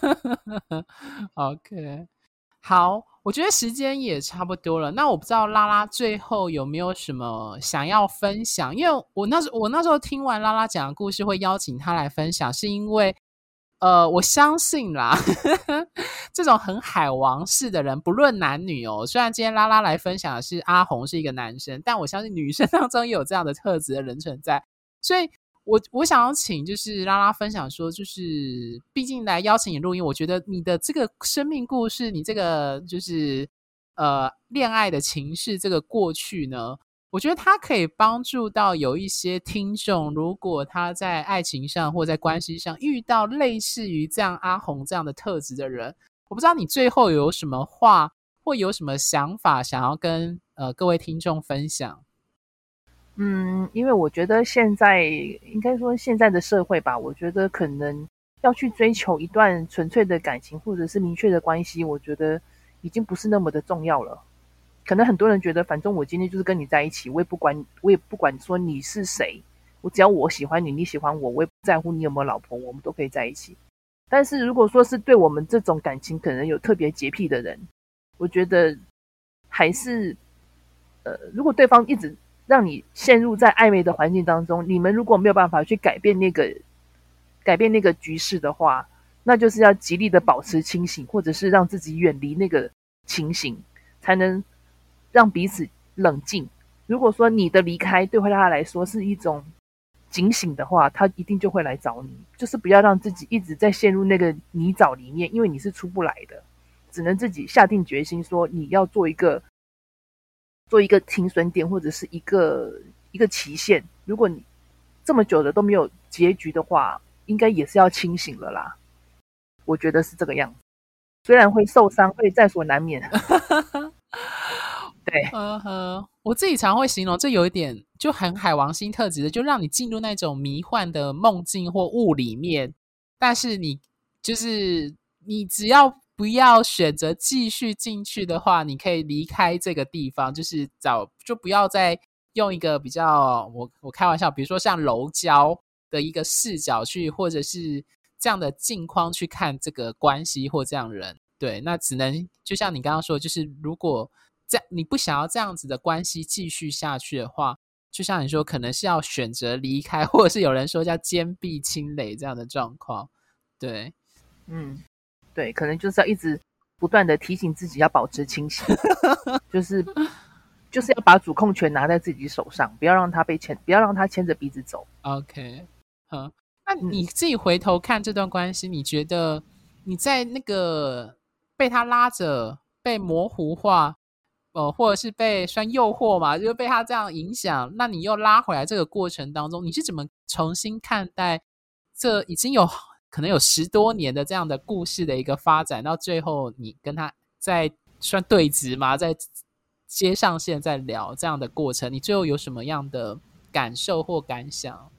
OK， 好，我觉得时间也差不多了。那我不知道拉拉最后有没有什么想要分享？因为我那时候听完拉拉讲的故事，会邀请他来分享，是因为我相信啦，这种很海王式的人，不论男女哦。虽然今天拉拉来分享的是阿红是一个男生，但我相信女生当中也有这样的特质的人存在。所以我想要请就是拉拉分享说，就是毕竟来邀请你录音，我觉得你的这个生命故事，你这个就是恋爱的情事这个过去呢，我觉得它可以帮助到有一些听众，如果他在爱情上或在关系上遇到类似于这样阿红这样的特质的人，我不知道你最后有什么话或有什么想法想要跟各位听众分享。 因为我觉得应该说现在的社会吧，我觉得可能要去追求一段纯粹的感情或者是明确的关系，我觉得已经不是那么的重要了。可能很多人觉得，反正我今天就是跟你在一起，我也不管说你是谁，我只要我喜欢你，你喜欢我，我也不在乎你有没有老婆，我们都可以在一起。但是如果说是对我们这种感情可能有特别洁癖的人，我觉得还是如果对方一直让你陷入在暧昧的环境当中，你们如果没有办法去改变那个局势的话，那就是要极力的保持清醒，或者是让自己远离那个情形，才能让彼此冷静。如果说你的离开对他来说是一种警醒的话，他一定就会来找你。就是不要让自己一直在陷入那个泥沼里面，因为你是出不来的，只能自己下定决心说你要做一个停损点，或者是一个期限。如果你这么久的都没有结局的话，应该也是要清醒了啦。我觉得是这个样子，虽然会受伤，会在所难免。对， 我自己常会形容，这有一点就很海王星特质的，就让你进入那种迷幻的梦境或雾里面，但是你只要不要选择继续进去的话，你可以离开这个地方，就不要再用一个比较我开玩笑，比如说像柔焦的一个视角去，或者是这样的镜框去看这个关系或这样人。对，那只能就像你刚刚说的，就是如果你不想要这样子的关系继续下去的话，就像你说，可能是要选择离开，或者是有人说叫坚壁清垒这样的状况。对， 对，可能就是要一直不断的提醒自己要保持清醒，就是要把主控权拿在自己手上，不要让他牵着鼻子走。 OK， 那你自己回头看这段关系，你觉得你在那个被他拉着、被模糊化，或者是被算诱惑嘛，就是被他这样影响，那你又拉回来这个过程当中，你是怎么重新看待这已经有可能有10多年的这样的故事的一个发展，到最后你跟他在算对峙嘛，在接上线在聊这样的过程，你最后有什么样的感受或感想？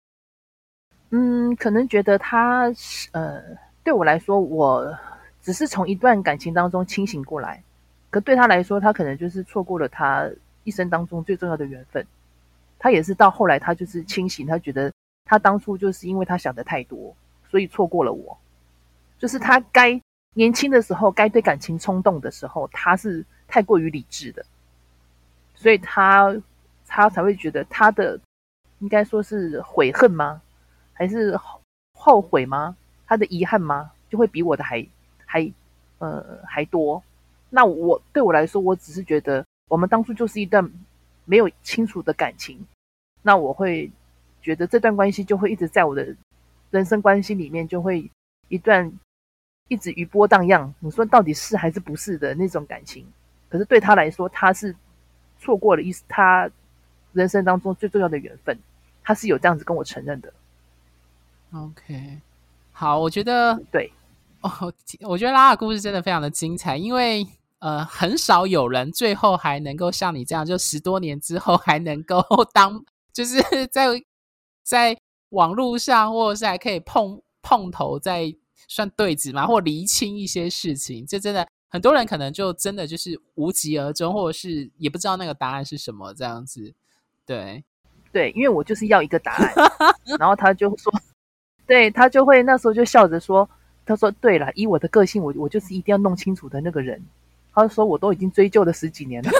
可能觉得他对我来说，我只是从一段感情当中清醒过来，可对他来说，他可能就是错过了他一生当中最重要的缘分。他也是到后来，他就是清醒，他觉得他当初就是因为他想的太多，所以错过了我。就是他该年轻的时候，该对感情冲动的时候，他是太过于理智的，所以他才会觉得他的应该说是悔恨吗？还是后悔吗？他的遗憾吗？就会比我的还多。那对我来说，我只是觉得我们当初就是一段没有清楚的感情，那我会觉得这段关系就会一直在我的人生关系里面，就会一段一直余波荡漾。你说到底是还是不是的那种感情？可是对他来说，他是错过了他人生当中最重要的缘分，他是有这样子跟我承认的。 OK， 好，我觉得对， 我觉得拉拉的故事真的非常的精彩，因为很少有人最后还能够像你这样，就10多年之后还能够就是在网络上，或者是还可以碰头，在算对质嘛，或厘清一些事情，这真的很多人可能就真的就是无疾而终，或者是也不知道那个答案是什么这样子。对， 因为我就是要一个答案，然后他就说。 对，他就会那时候就笑着说，他说对了，以我的个性，我就是一定要弄清楚的那个人。他就说我都已经追究了10几年了。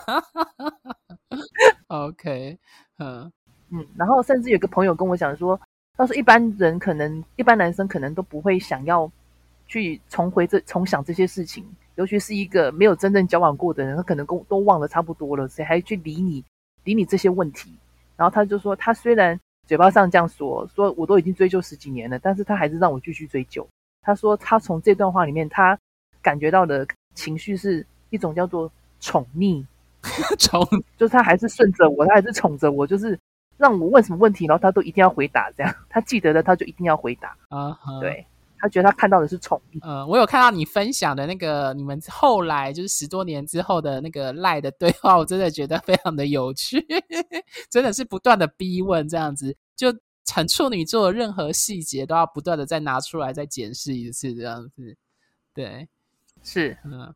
OK， 然后甚至有个朋友跟我讲说，他说一般男生可能都不会想要去重想这些事情，尤其是一个没有真正交往过的人，他可能都忘了差不多了，谁还去理你这些问题？然后他就说，他虽然嘴巴上这样说我都已经追究10几年了，但是他还是让我继续追究。他说他从这段话里面，他感觉到的情绪是一种叫做宠溺，就是他还是顺着我，他还是宠着我，就是让我问什么问题，然后他都一定要回答，这样他记得的他就一定要回答。对，他觉得他看到的是宠溺。 我有看到你分享的那个你们后来就是10多年之后的那个赖的对话，我真的觉得非常的有趣，真的是不断的逼问这样子，就很处女座的任何细节都要不断的再拿出来再检视一次这样子。对， 是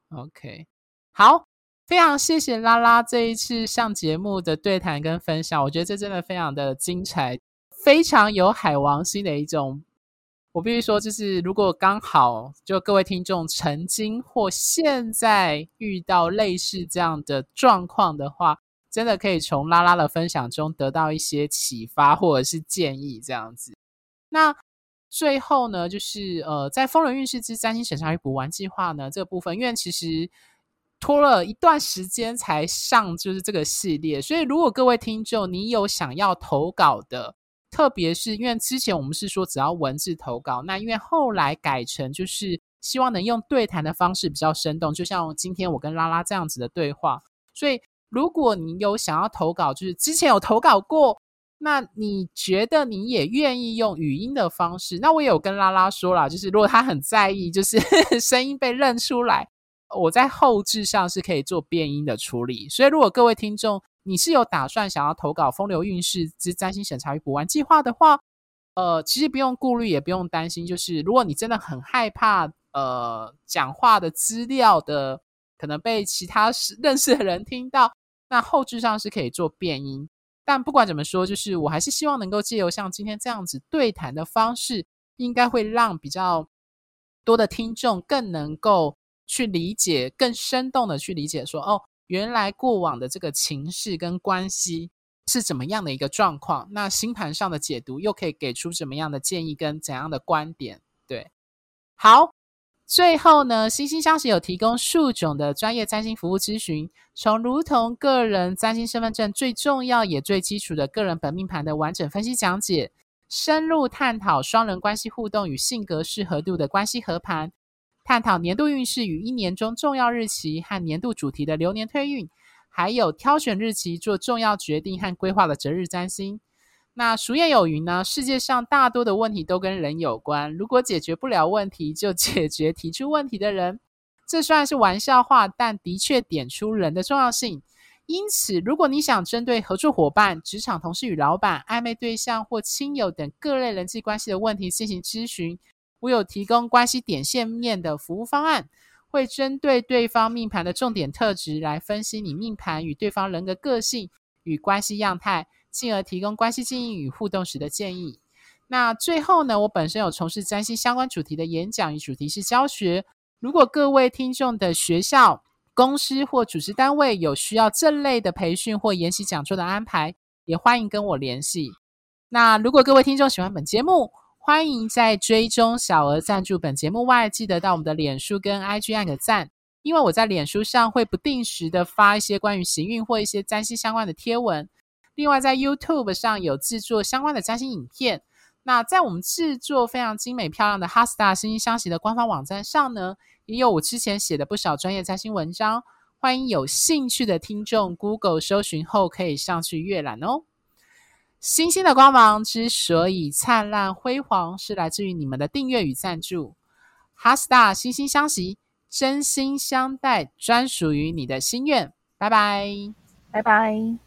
OK， 好，非常谢谢拉拉这一次上节目的对谈跟分享，我觉得这真的非常的精彩，非常有海王星的一种。我必须说，就是如果刚好就各位听众曾经或现在遇到类似这样的状况的话，真的可以从拉拉的分享中得到一些启发或者是建议这样子。那最后呢，就是在风轮运势之占星审查与补完计划呢这个部分，因为其实拖了一段时间才上就是这个系列，所以如果各位听众你有想要投稿的，特别是因为之前我们是说只要文字投稿，那因为后来改成就是希望能用对谈的方式比较生动，就像今天我跟拉拉这样子的对话，所以如果你有想要投稿，就是之前有投稿过，那你觉得你也愿意用语音的方式，那我也有跟拉拉说啦，就是如果他很在意就是声音被认出来，我在后制上是可以做变音的处理，所以如果各位听众你是有打算想要投稿风流运势之占星审查与补完计划的话，其实不用顾虑也不用担心，就是如果你真的很害怕讲话的资料的可能被其他认识的人听到，那后制上是可以做变音，但不管怎么说，就是我还是希望能够借由像今天这样子对谈的方式，应该会让比较多的听众更能够去理解，更生动的去理解说，哦，原来过往的这个情势跟关系是怎么样的一个状况，那星盘上的解读又可以给出怎么样的建议跟怎样的观点。对，好，最后呢，星星相识有提供数种的专业占星服务咨询，从如同个人占星身份证最重要也最基础的个人本命盘的完整分析讲解，深入探讨双人关系互动与性格适合度的关系合盘，探讨年度运势与一年中重要日期和年度主题的流年推运，还有挑选日期做重要决定和规划的择日占星。那俗谚有云呢，世界上大多的问题都跟人有关，如果解决不了问题，就解决提出问题的人。这虽然是玩笑话，但的确点出人的重要性。因此，如果你想针对合作伙伴、职场同事与老板、暧昧对象或亲友等各类人际关系的问题进行咨询，我有提供关系点线面的服务方案，会针对对方命盘的重点特质来分析你命盘与对方人格个性与关系样态，进而提供关系经营与互动时的建议。那最后呢，我本身有从事占星相关主题的演讲与主题式教学，如果各位听众的学校、公司或组织单位有需要这类的培训或研习讲座的安排，也欢迎跟我联系。那如果各位听众喜欢本节目，欢迎在追踪小额赞助本节目外，记得到我们的脸书跟 IG 按个赞，因为我在脸书上会不定时的发一些关于行运或一些占星相关的贴文。另外在 YouTube 上有制作相关的占星影片，那在我们制作非常精美漂亮的 HeartStar 星星相惜的官方网站上呢，也有我之前写的不少专业占星文章，欢迎有兴趣的听众 Google 搜寻后可以上去阅览哦。星星的光芒之所以灿烂辉煌，是来自于你们的订阅与赞助。HeartStar 星星相惜，真心相待，专属于你的心愿。拜拜， 拜拜。